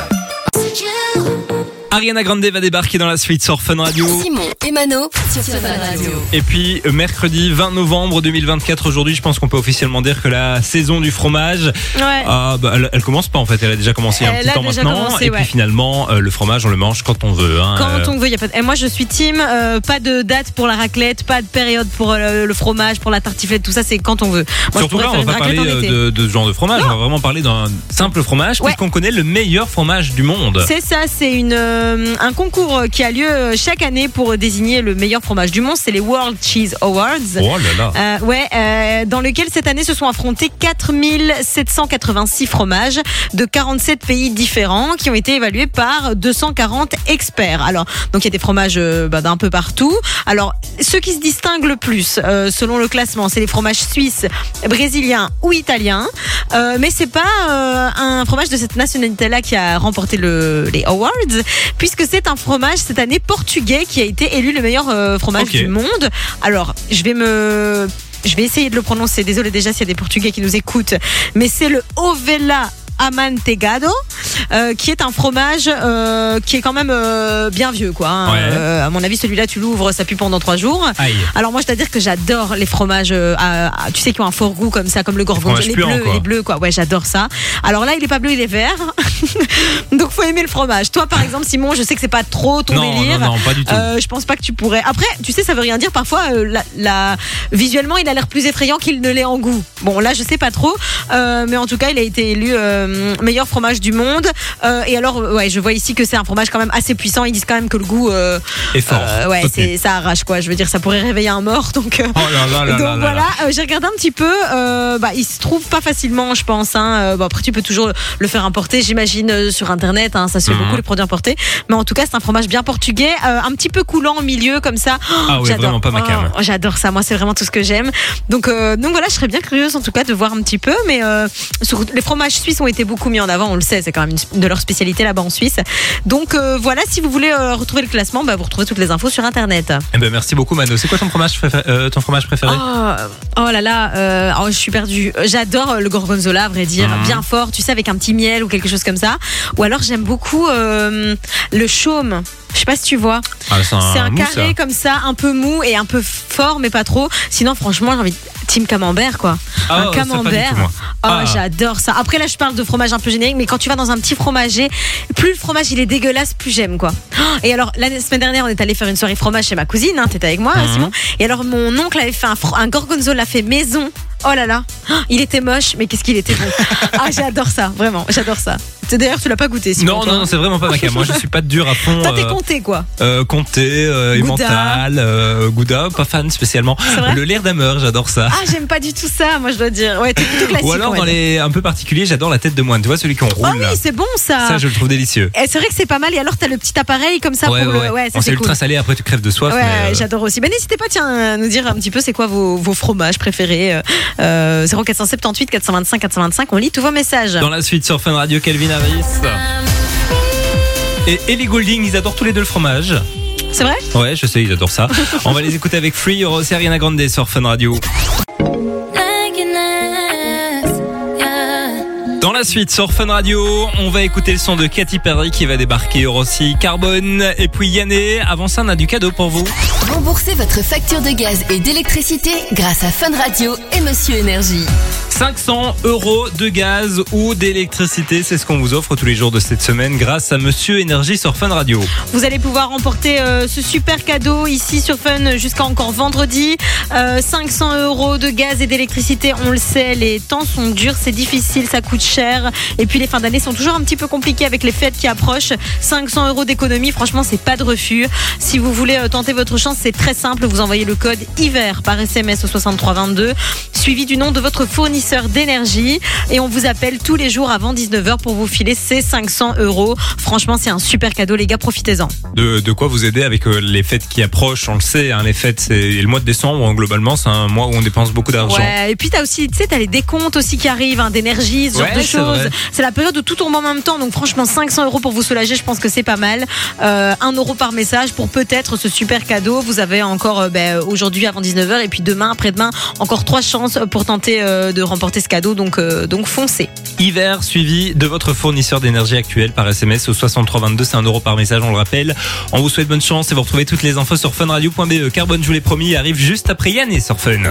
Ariana Grande va débarquer dans la suite sur Fun Radio. Simon et Mano sur Fun Radio. Et puis mercredi 20 novembre 2024, aujourd'hui, je pense qu'on peut officiellement dire que la saison du fromage, elle commence pas en fait, elle a déjà commencé un petit temps maintenant. Et puis finalement, le fromage, on le mange quand on veut. Quand on veut, y a pas de... Et moi, je suis team, pas de date pour la raclette, pas de période pour le fromage, pour la tartiflette, tout ça, c'est quand on veut. Moi, surtout là, on va pas parler de ce genre de fromage, on va vraiment parler d'un simple fromage, puisqu'on connaît le meilleur fromage du monde. C'est ça, c'est un concours qui a lieu chaque année pour désigner le meilleur fromage du monde. C'est les World Cheese Awards. Oh là là. Dans lequel cette année se sont affrontés 4786 fromages de 47 pays différents qui ont été évalués par 240 experts. Alors, donc il y a des fromages d'un peu partout. Alors, ceux qui se distinguent le plus, selon le classement, c'est les fromages suisses, brésiliens ou italiens. Mais c'est pas un fromage de cette nationalité-là qui a remporté les awards, puisque c'est un fromage cette année portugais qui a été élu le meilleur fromage du monde. Alors, je vais essayer de le prononcer. Désolé déjà s'il y a des Portugais qui nous écoutent, mais c'est le Ovella Amanteigado, qui est un fromage qui est quand même bien vieux, quoi. Hein. À mon avis, celui-là, tu l'ouvres, ça pue pendant 3 jours. Aïe. Alors moi, je dois dire que j'adore les fromages, tu sais, qui ont un fort goût comme ça, comme le gorgonzola, les bleus, quoi. Ouais, j'adore ça. Alors là, il est pas bleu, il est vert. Donc faut aimer le fromage. Toi, par exemple, Simon, je sais que c'est pas trop ton délire. Non, pas du tout. Je pense pas que tu pourrais. Après, tu sais, ça veut rien dire. Parfois, visuellement, il a l'air plus effrayant qu'il ne l'est en goût. Bon, là, je sais pas trop, mais en tout cas, il a été élu meilleur fromage du monde. Et alors, je vois ici que c'est un fromage quand même assez puissant. Ils disent quand même que le goût est fort. Ça arrache, quoi. Je veux dire, ça pourrait réveiller un mort. Donc, voilà. J'ai regardé un petit peu. Il se trouve pas facilement, je pense. Hein. Après, tu peux toujours le faire importer, j'imagine, sur Internet. Hein. Ça se fait beaucoup les produits importés. Mais en tout cas, c'est un fromage bien portugais, un petit peu coulant au milieu, comme ça. J'adore. Vraiment pas ma cam. J'adore ça. Moi, c'est vraiment tout ce que j'aime. Donc voilà, je serais bien curieuse en tout cas de voir un petit peu. Mais les fromages suisses ont été beaucoup mis en avant, on le sait, c'est quand même une de leur spécialité là-bas en Suisse. Donc voilà, si vous voulez retrouver le classement, vous retrouvez toutes les infos sur Internet. Merci beaucoup, Mano. C'est quoi ton fromage préféré? Oh là là, je suis perdue. J'adore le gorgonzola, à vrai dire, bien fort, tu sais, avec un petit miel ou quelque chose comme ça. Ou alors j'aime beaucoup le chaume. Je sais pas si tu vois. C'est un mousse, carré comme ça, un peu mou et un peu fort, mais pas trop. Sinon, franchement, j'ai envie de team camembert, quoi. Un camembert. J'adore ça. Après, là, je parle de fromage un peu générique, mais quand tu vas dans un petit fromager, plus le fromage il est dégueulasse, plus j'aime, quoi. Et alors, la semaine dernière, on est allé faire une soirée fromage chez ma cousine. Hein, t'étais avec moi, Simon. Et alors, mon oncle avait fait un gorgonzola fait maison. Oh là là, il était moche, mais qu'est-ce qu'il était bon. J'adore ça, vraiment, j'adore ça. D'ailleurs, tu l'as pas goûté, Simon. Non, c'est vraiment pas ma cam. Moi, je suis pas dur à fond. Toi, t'es comté, quoi. Comté, Emmental, Gouda, pas fan spécialement. Le Leerdammer, j'adore ça. J'aime pas du tout ça, moi, je dois dire. Ouais, t'es plutôt classique. Ou alors, dans les un peu particuliers, j'adore la tête de moine. Tu vois, celui qu'on roule. Oui, c'est bon, ça. Ça, je le trouve délicieux. Et c'est vrai que c'est pas mal. Et alors, t'as le petit appareil comme ça pour le. Ouais, ça, c'est ultra cool. Salé, après, tu crèves de soif. Ouais, j'adore aussi. N'hésitez pas, à nous dire un petit peu c'est quoi vos fromages préférés. 0478 425 425, on lit tous vos messages. Dans la suite sur Fun Radio, Calvin Harris et Ellie Goulding, ils adorent tous les deux le fromage. C'est vrai? Ouais, je sais, ils adorent ça. On va les écouter avec Free, Euro, c'est Ariana Grande sur Fun Radio. Dans la suite sur Fun Radio, on va écouter le son de Katy Perry qui va débarquer, aussi Carbone et puis Yanné. Avant ça, on a du cadeau pour vous. Remboursez votre facture de gaz et d'électricité grâce à Fun Radio et Monsieur Énergie. 500 € de gaz ou d'électricité, c'est ce qu'on vous offre tous les jours de cette semaine grâce à Monsieur Énergie sur Fun Radio. Vous allez pouvoir remporter ce super cadeau ici sur Fun jusqu'à encore vendredi. 500 € de gaz et d'électricité, on le sait, les temps sont durs, c'est difficile, ça coûte cher. Et puis les fins d'année sont toujours un petit peu compliquées avec les fêtes qui approchent. 500 € d'économie, franchement, c'est pas de refus. Si vous voulez tenter votre chance, c'est très simple. Vous envoyez le code hiver par SMS au 6322, suivi du nom de votre fournisseur d'énergie. Et on vous appelle tous les jours avant 19h pour vous filer ces 500 €. Franchement, c'est un super cadeau, les gars, profitez-en. De quoi vous aider avec les fêtes qui approchent, on le sait, hein, les fêtes, c'est le mois de décembre, globalement, c'est un mois où on dépense beaucoup d'argent. Ouais, et puis t'as aussi, tu sais, t'as les décomptes aussi qui arrivent, hein, d'énergie, ce genre de choses. C'est la période où tout tombe en même temps, donc franchement, 500 € pour vous soulager, je pense que c'est pas mal. 1 € par message pour peut-être ce super cadeau. Vous avez encore aujourd'hui avant 19h et puis demain, après-demain, encore 3 chances pour tenter de remporter ce cadeau, donc foncez. Hiver suivi de votre fournisseur d'énergie actuel par SMS au 6322, c'est 1 € par message, on le rappelle. On vous souhaite bonne chance et vous retrouvez toutes les infos sur funradio.be. Carbone, je vous l'ai promis, arrive juste après Yann et sur Fun.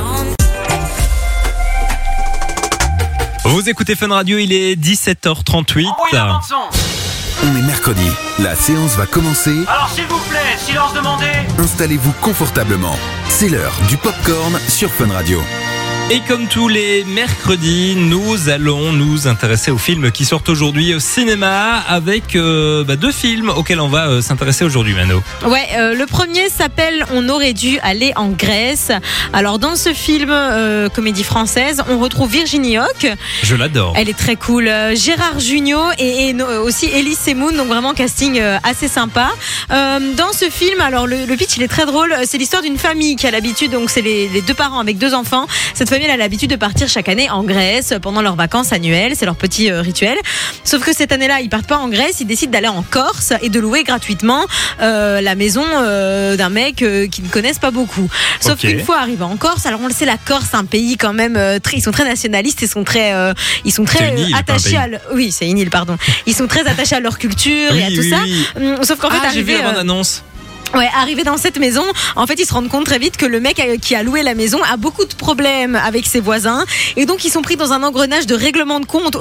Vous écoutez Fun Radio, il est 17h38. On est mercredi, la séance va commencer. Alors s'il vous plaît, silence demandé. Installez-vous confortablement. C'est l'heure du popcorn sur Fun Radio. Et comme tous les mercredis, nous allons nous intéresser aux films qui sortent aujourd'hui au cinéma avec 2 films auxquels on va s'intéresser aujourd'hui, Mano. Ouais, le premier s'appelle On aurait dû aller en Grèce. Alors dans ce film, comédie française, on retrouve Virginie Hoc. Je l'adore. Elle est très cool. Gérard Jugnot et aussi Elie Semoun, donc vraiment casting assez sympa. Dans ce film, alors le pitch il est très drôle. C'est l'histoire d'une famille qui a l'habitude, donc c'est les 2 parents avec 2 enfants. Cette famille a l'habitude de partir chaque année en Grèce pendant leurs vacances annuelles. C'est leur petit rituel. Sauf que cette année-là, ils partent pas en Grèce. Ils décident d'aller en Corse et de louer gratuitement la maison d'un mec qu'ils ne connaissent pas beaucoup. Sauf qu'une fois arrivés en Corse, alors on le sait, la Corse, c'est un pays quand même ils sont très nationalistes, ils sont très attachés à oui, c'est une île, pardon. Ils sont très attachés à leur culture et à tout ça. Sauf qu'en fait, j'ai vu la bande-annonce. Ouais, arrivé dans cette maison, en fait, ils se rendent compte très vite que le mec qui a loué la maison a beaucoup de problèmes avec ses voisins, et donc ils sont pris dans un engrenage de règlement de compte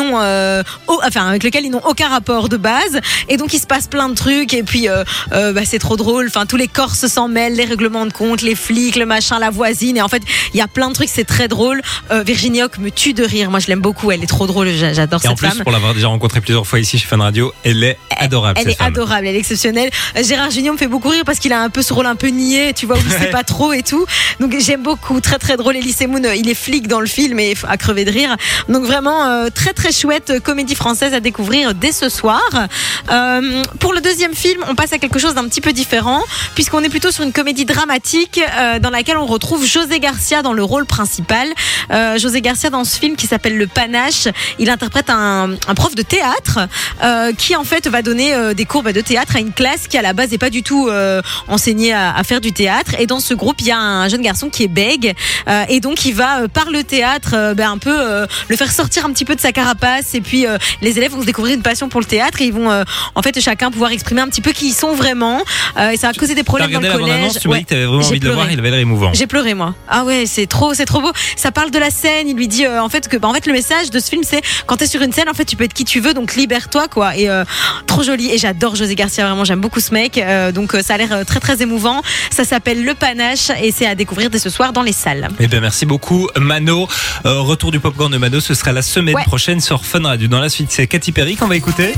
avec lequel ils n'ont aucun rapport de base, et donc il se passe plein de trucs, et puis c'est trop drôle. Enfin, tous les Corses s'en mêlent, les règlements de compte, les flics, le machin, la voisine, et en fait, il y a plein de trucs, c'est très drôle. Virginie Hoc me tue de rire. Moi, je l'aime beaucoup. Elle est trop drôle. J'adore cette femme. Et en plus, pour l'avoir déjà rencontrée plusieurs fois ici chez Fun Radio, elle est adorable. Elle est adorable, elle est exceptionnelle. Gérard Jugnot me fait beaucoup rire parce qu'il a un peu ce rôle un peu niais, tu vois, où il sait pas trop et tout. Donc j'aime beaucoup, très très drôle. Elie Semoun, il est flic dans le film et à crever de rire. Donc vraiment très très chouette comédie française à découvrir dès ce soir. Pour le deuxième film, on passe à quelque chose d'un petit peu différent, puisqu'on est plutôt sur une comédie dramatique dans laquelle on retrouve José Garcia dans le rôle principal. José Garcia dans ce film qui s'appelle Le Panache, il interprète un prof de théâtre qui en fait va donner des cours de théâtre à une classe qui à la base n'est pas du tout enseignée à faire du théâtre. Et dans ce groupe, il y a un jeune garçon qui est bègue et donc il va par le théâtre un peu le faire sortir un petit peu de sa carapace. Et puis les élèves vont se découvrir une passion pour le théâtre et ils vont en fait chacun pouvoir exprimer un petit peu qui ils sont vraiment. Et ça va causer des problèmes dans le collège. Tu m'as dit que tu avais vraiment envie de le voir, il avait l'air émouvant. J'ai pleuré moi. Ah ouais, c'est trop beau. Ça parle de la scène. Il lui dit en fait le message de ce film, c'est quand t'es sur une scène, en fait tu peux être qui tu veux, donc libère-toi quoi. Et trop joli. Et j'adore José Garcia, vraiment j'aime beaucoup ce mec. Donc ça a l'air très très émouvant. Ça s'appelle Le Panache et c'est à découvrir dès ce soir dans les salles. Eh bien merci beaucoup Mano. Retour du popcorn de Mano, ce sera la semaine prochaine sur Fun Radio. Dans la suite, c'est Katy Perry qu'on va écouter.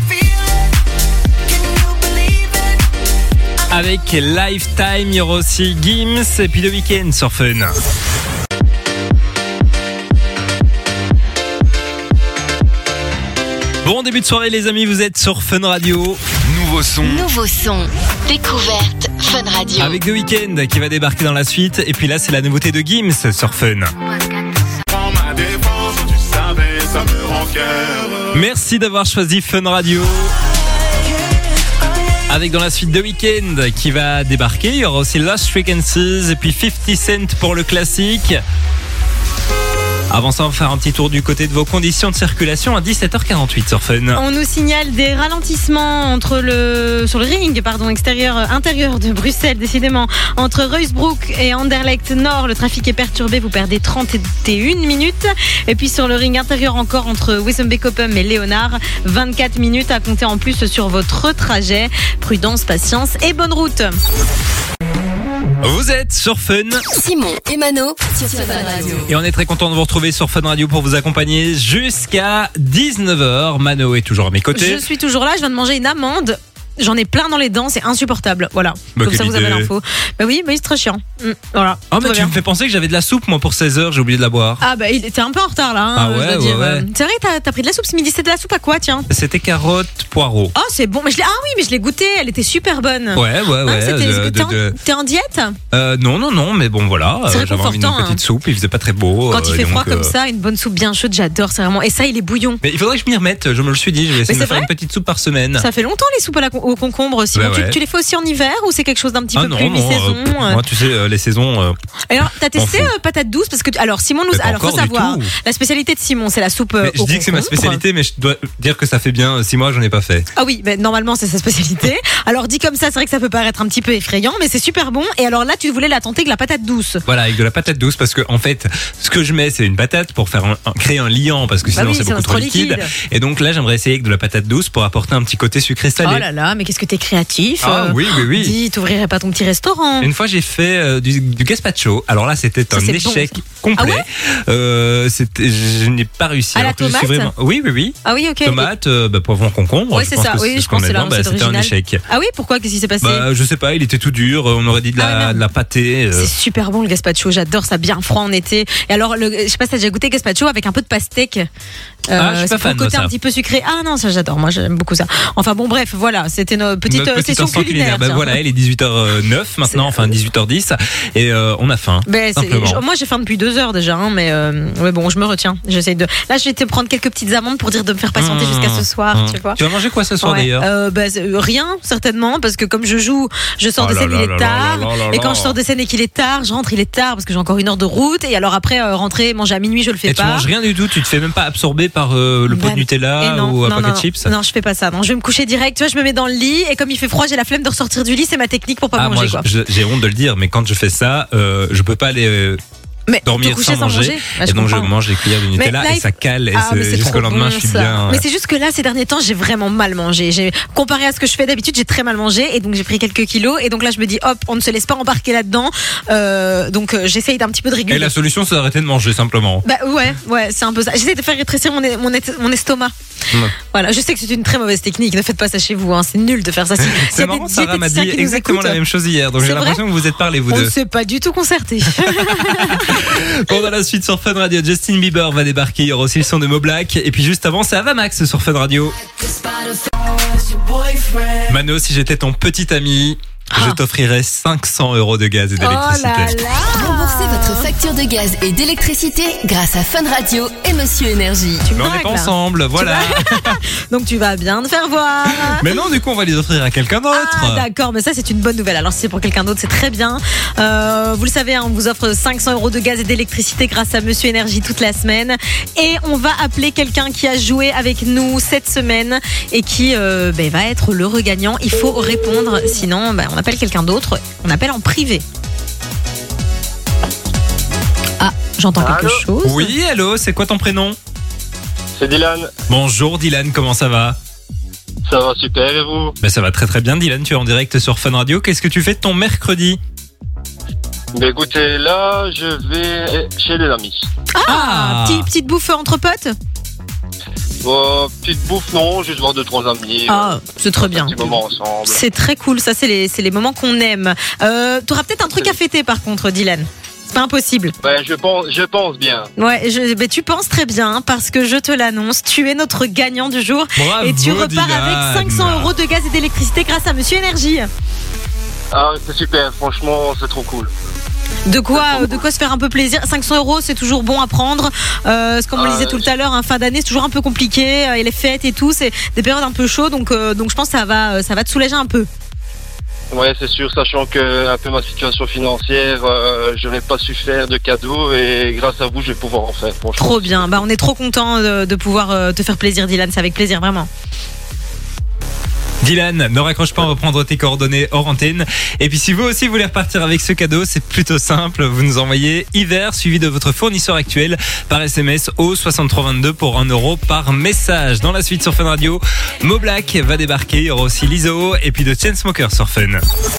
Avec Lifetime, il y aura aussi Gims et puis The Weeknd sur Fun. Bon début de soirée les amis, vous êtes sur Fun Radio. Nouveau son. Découverte Fun Radio. Avec The Weeknd qui va débarquer dans la suite. Et puis là c'est la nouveauté de Gims sur Fun. Merci d'avoir choisi Fun Radio. Avec dans la suite The Weeknd qui va débarquer. Il y aura aussi Lost Frequencies et puis 50 Cent pour le classique. Avant ça, on va faire un petit tour du côté de vos conditions de circulation à 17h48 sur Fun. On nous signale des ralentissements sur le ring, intérieur de Bruxelles, décidément. Entre Ruysbroek et Anderlecht Nord, le trafic est perturbé, vous perdez 31 minutes. Et puis sur le ring intérieur encore entre Wissembeek-Oppum et Léonard, 24 minutes à compter en plus sur votre trajet. Prudence, patience et bonne route. Vous êtes sur Fun. Simon et Mano sur Fun Radio. Et on est très content de vous retrouver sur Fun Radio pour vous accompagner jusqu'à 19h. Mano est toujours à mes côtés. Je suis toujours là, je viens de manger une amande. J'en ai plein dans les dents, c'est insupportable. Voilà. Comme ça, vous avez l'info. Bah oui, c'est très chiant. Voilà. Oh, mais tu me fais penser que j'avais de la soupe, moi, pour 16h, j'ai oublié de la boire. Ah, bah, il était un peu en retard, là. Ah ouais, ouais. C'est vrai que t'as pris de la soupe ce midi. C'était de la soupe à quoi, tiens? C'était carotte, poireau. Oh, c'est bon. Mais je l'ai goûté. Elle était super bonne. Ouais. T'es en diète? Non, mais bon, voilà. J'avais envie d'une petite soupe, il faisait pas très beau. Quand il fait froid comme ça, une bonne soupe bien chaude, j'adore, c'est vraiment. Et ça, il est bouillon. Mais il faudrait que je m'y remette, je me le suis dit, je vais essayer de faire une petite soupe par semaine. Ça fait longtemps les soupes au concombre. Tu les fais aussi en hiver ou c'est quelque chose d'un petit peu plus mi-saison? Moi, tu sais, les saisons. Alors, t'as testé patate douce parce que Simon nous. Alors, faut savoir, la spécialité de Simon, c'est la soupe. Je dis que c'est ma spécialité, mais je dois dire que ça fait bien 6 mois que j'en ai pas fait. Ah oui, mais normalement c'est sa spécialité. Alors dit comme ça, c'est vrai que ça peut paraître un petit peu effrayant, mais c'est super bon. Et alors là, tu voulais la tenter avec la patate douce. Voilà, avec de la patate douce parce que en fait, ce que je mets, c'est une patate pour faire créer un liant parce que sinon c'est beaucoup trop liquide. Et donc là, j'aimerais essayer avec de la patate douce pour apporter un petit côté sucré salé. Oh là là, mais qu'est-ce que t'es créatif. Ah oui. Dis, t'ouvrirais pas ton petit restaurant? Une fois, j'ai fait du gazpacho. Alors là, c'était un échec complet. Ah ouais, je n'ai pas réussi. À la tomate? Oui. Ah oui, ok. Tomate, poivron, concombre. Oui, c'est ça. Oui, je pense que c'est là. C'était un échec. Ah oui, pourquoi? Qu'est-ce qui s'est passé? Je sais pas, il était tout dur. On aurait dit de la pâtée. C'est super bon le gazpacho. J'adore ça, bien froid en été. Et alors, je sais pas si t'as déjà goûté gazpacho avec un peu de pastèque. Je suis pas fan, le côté un petit peu sucré. Ah non, ça j'adore, moi j'aime beaucoup ça. Enfin bon, bref, voilà, c'était notre petite session culinaire. Voilà, il est 18h09 maintenant, enfin 18h10, et on a faim. Moi j'ai faim depuis 2 heures déjà, hein, mais bon, je me retiens. J'essaye de. Là, je vais te prendre quelques petites amandes pour dire de me faire patienter jusqu'à ce soir, tu vois. Tu vas manger quoi ce soir d'ailleurs? Rien, certainement, parce que comme je sors des scènes, il est tard. Et quand je sors des scènes et qu'il est tard, je rentre, il est tard, parce que j'ai encore 1 heure de route. Et alors après, rentrer, manger à minuit, je le fais pas. Et tu manges rien du tout? Tu te fais même pas absorber par le pot de Nutella ou un paquet de chips? Non, je fais pas ça. Non, je vais me coucher direct. Tu vois, je me mets dans le lit et comme il fait froid, j'ai la flemme de ressortir du lit. C'est ma technique pour pas manger. Moi, j'ai honte de le dire, mais quand je fais ça, je peux pas aller dormir sans manger. Et donc je mange des cuillères de Nutella et ça cale. Et jusqu'au lendemain, je suis bien. Mais c'est juste que là, ces derniers temps, j'ai vraiment mal mangé. Comparé à ce que je fais d'habitude, j'ai très mal mangé et donc j'ai pris quelques kilos. Et donc là, je me dis, hop, on ne se laisse pas embarquer là-dedans. Donc j'essaye d'un petit peu de réguler. Et la solution, c'est d'arrêter de manger simplement. Ouais, c'est un peu ça. J'essaie de faire rétrécir mon estomac. Voilà, je sais que c'est une très mauvaise technique. Ne faites pas ça chez vous, hein. C'est nul de faire ça. C'est marrant, Sarah m'a dit exactement la même chose hier. Donc j'ai l'impression que vous êtes parlé vous deux. On ne s'est pas du tout concerté. Bon, dans la suite sur Fun Radio, Justin Bieber va débarquer. Il y aura aussi le son de Mo Black. Et puis juste avant, c'est Avamax sur Fun Radio. Mano, si j'étais ton petit ami, je t'offrirais 500 € de gaz et d'électricité. Oh là là. Remboursez votre facture de gaz et d'électricité grâce à Fun Radio et Monsieur Énergie. Mais on n'est pas ensemble, voilà. Donc tu vas bien te faire voir. Mais non, du coup, on va les offrir à quelqu'un d'autre. Ah d'accord, mais ça c'est une bonne nouvelle. Alors si c'est pour quelqu'un d'autre, c'est très bien. Vous le savez, on vous offre 500 € de gaz et d'électricité grâce à Monsieur Énergie toute la semaine. Et on va appeler quelqu'un qui a joué avec nous cette semaine et qui va être l'heureux gagnant. Il faut répondre, sinon on appelle quelqu'un d'autre. On appelle en privé. Ah, j'entends quelque chose. Oui, allô, c'est quoi ton prénom? C'est Dylan. Bonjour Dylan, comment ça va? Ça va super, et vous? Ça va très très bien Dylan, tu es en direct sur Fun Radio. Qu'est-ce que tu fais de ton mercredi? Écoutez, là, je vais chez des amis. Petite bouffe entre potes? Petite bouffe, non, juste voir 2-3 amis. C'est très bien. Un petit moment ensemble. C'est très cool, ça c'est les moments qu'on aime. T'auras peut-être un truc à fêter par contre, Dylan. C'est pas impossible. Ouais, je pense bien. Ouais, tu penses très bien parce que je te l'annonce, tu es notre gagnant du jour. Bravo, et tu repars Dylan. avec 500 € de gaz et d'électricité grâce à Monsieur Énergie. Ah, c'est super, franchement, c'est trop cool. De quoi se faire un peu plaisir. 500 €, c'est toujours bon à prendre. Comme on le disait tout à l'heure, fin d'année, c'est toujours un peu compliqué. Et les fêtes et tout, c'est des périodes un peu chaudes. Donc je pense que ça va te soulager un peu. Ouais, c'est sûr, sachant que un peu ma situation financière, je n'ai pas su faire de cadeaux et grâce à vous, je vais pouvoir en faire. Franchement. Trop bien. On est trop content de pouvoir te faire plaisir, Dylan. C'est avec plaisir, vraiment. Dylan, ne raccroche pas, on va prendre tes coordonnées hors antenne. Et puis si vous aussi voulez repartir avec ce cadeau, c'est plutôt simple. Vous nous envoyez hiver suivi de votre fournisseur actuel par SMS au 6322 pour 1 € par message. Dans la suite sur Fun Radio, Mo Black va débarquer. Il y aura aussi Lizzo et puis de Chainsmokers sur Fun.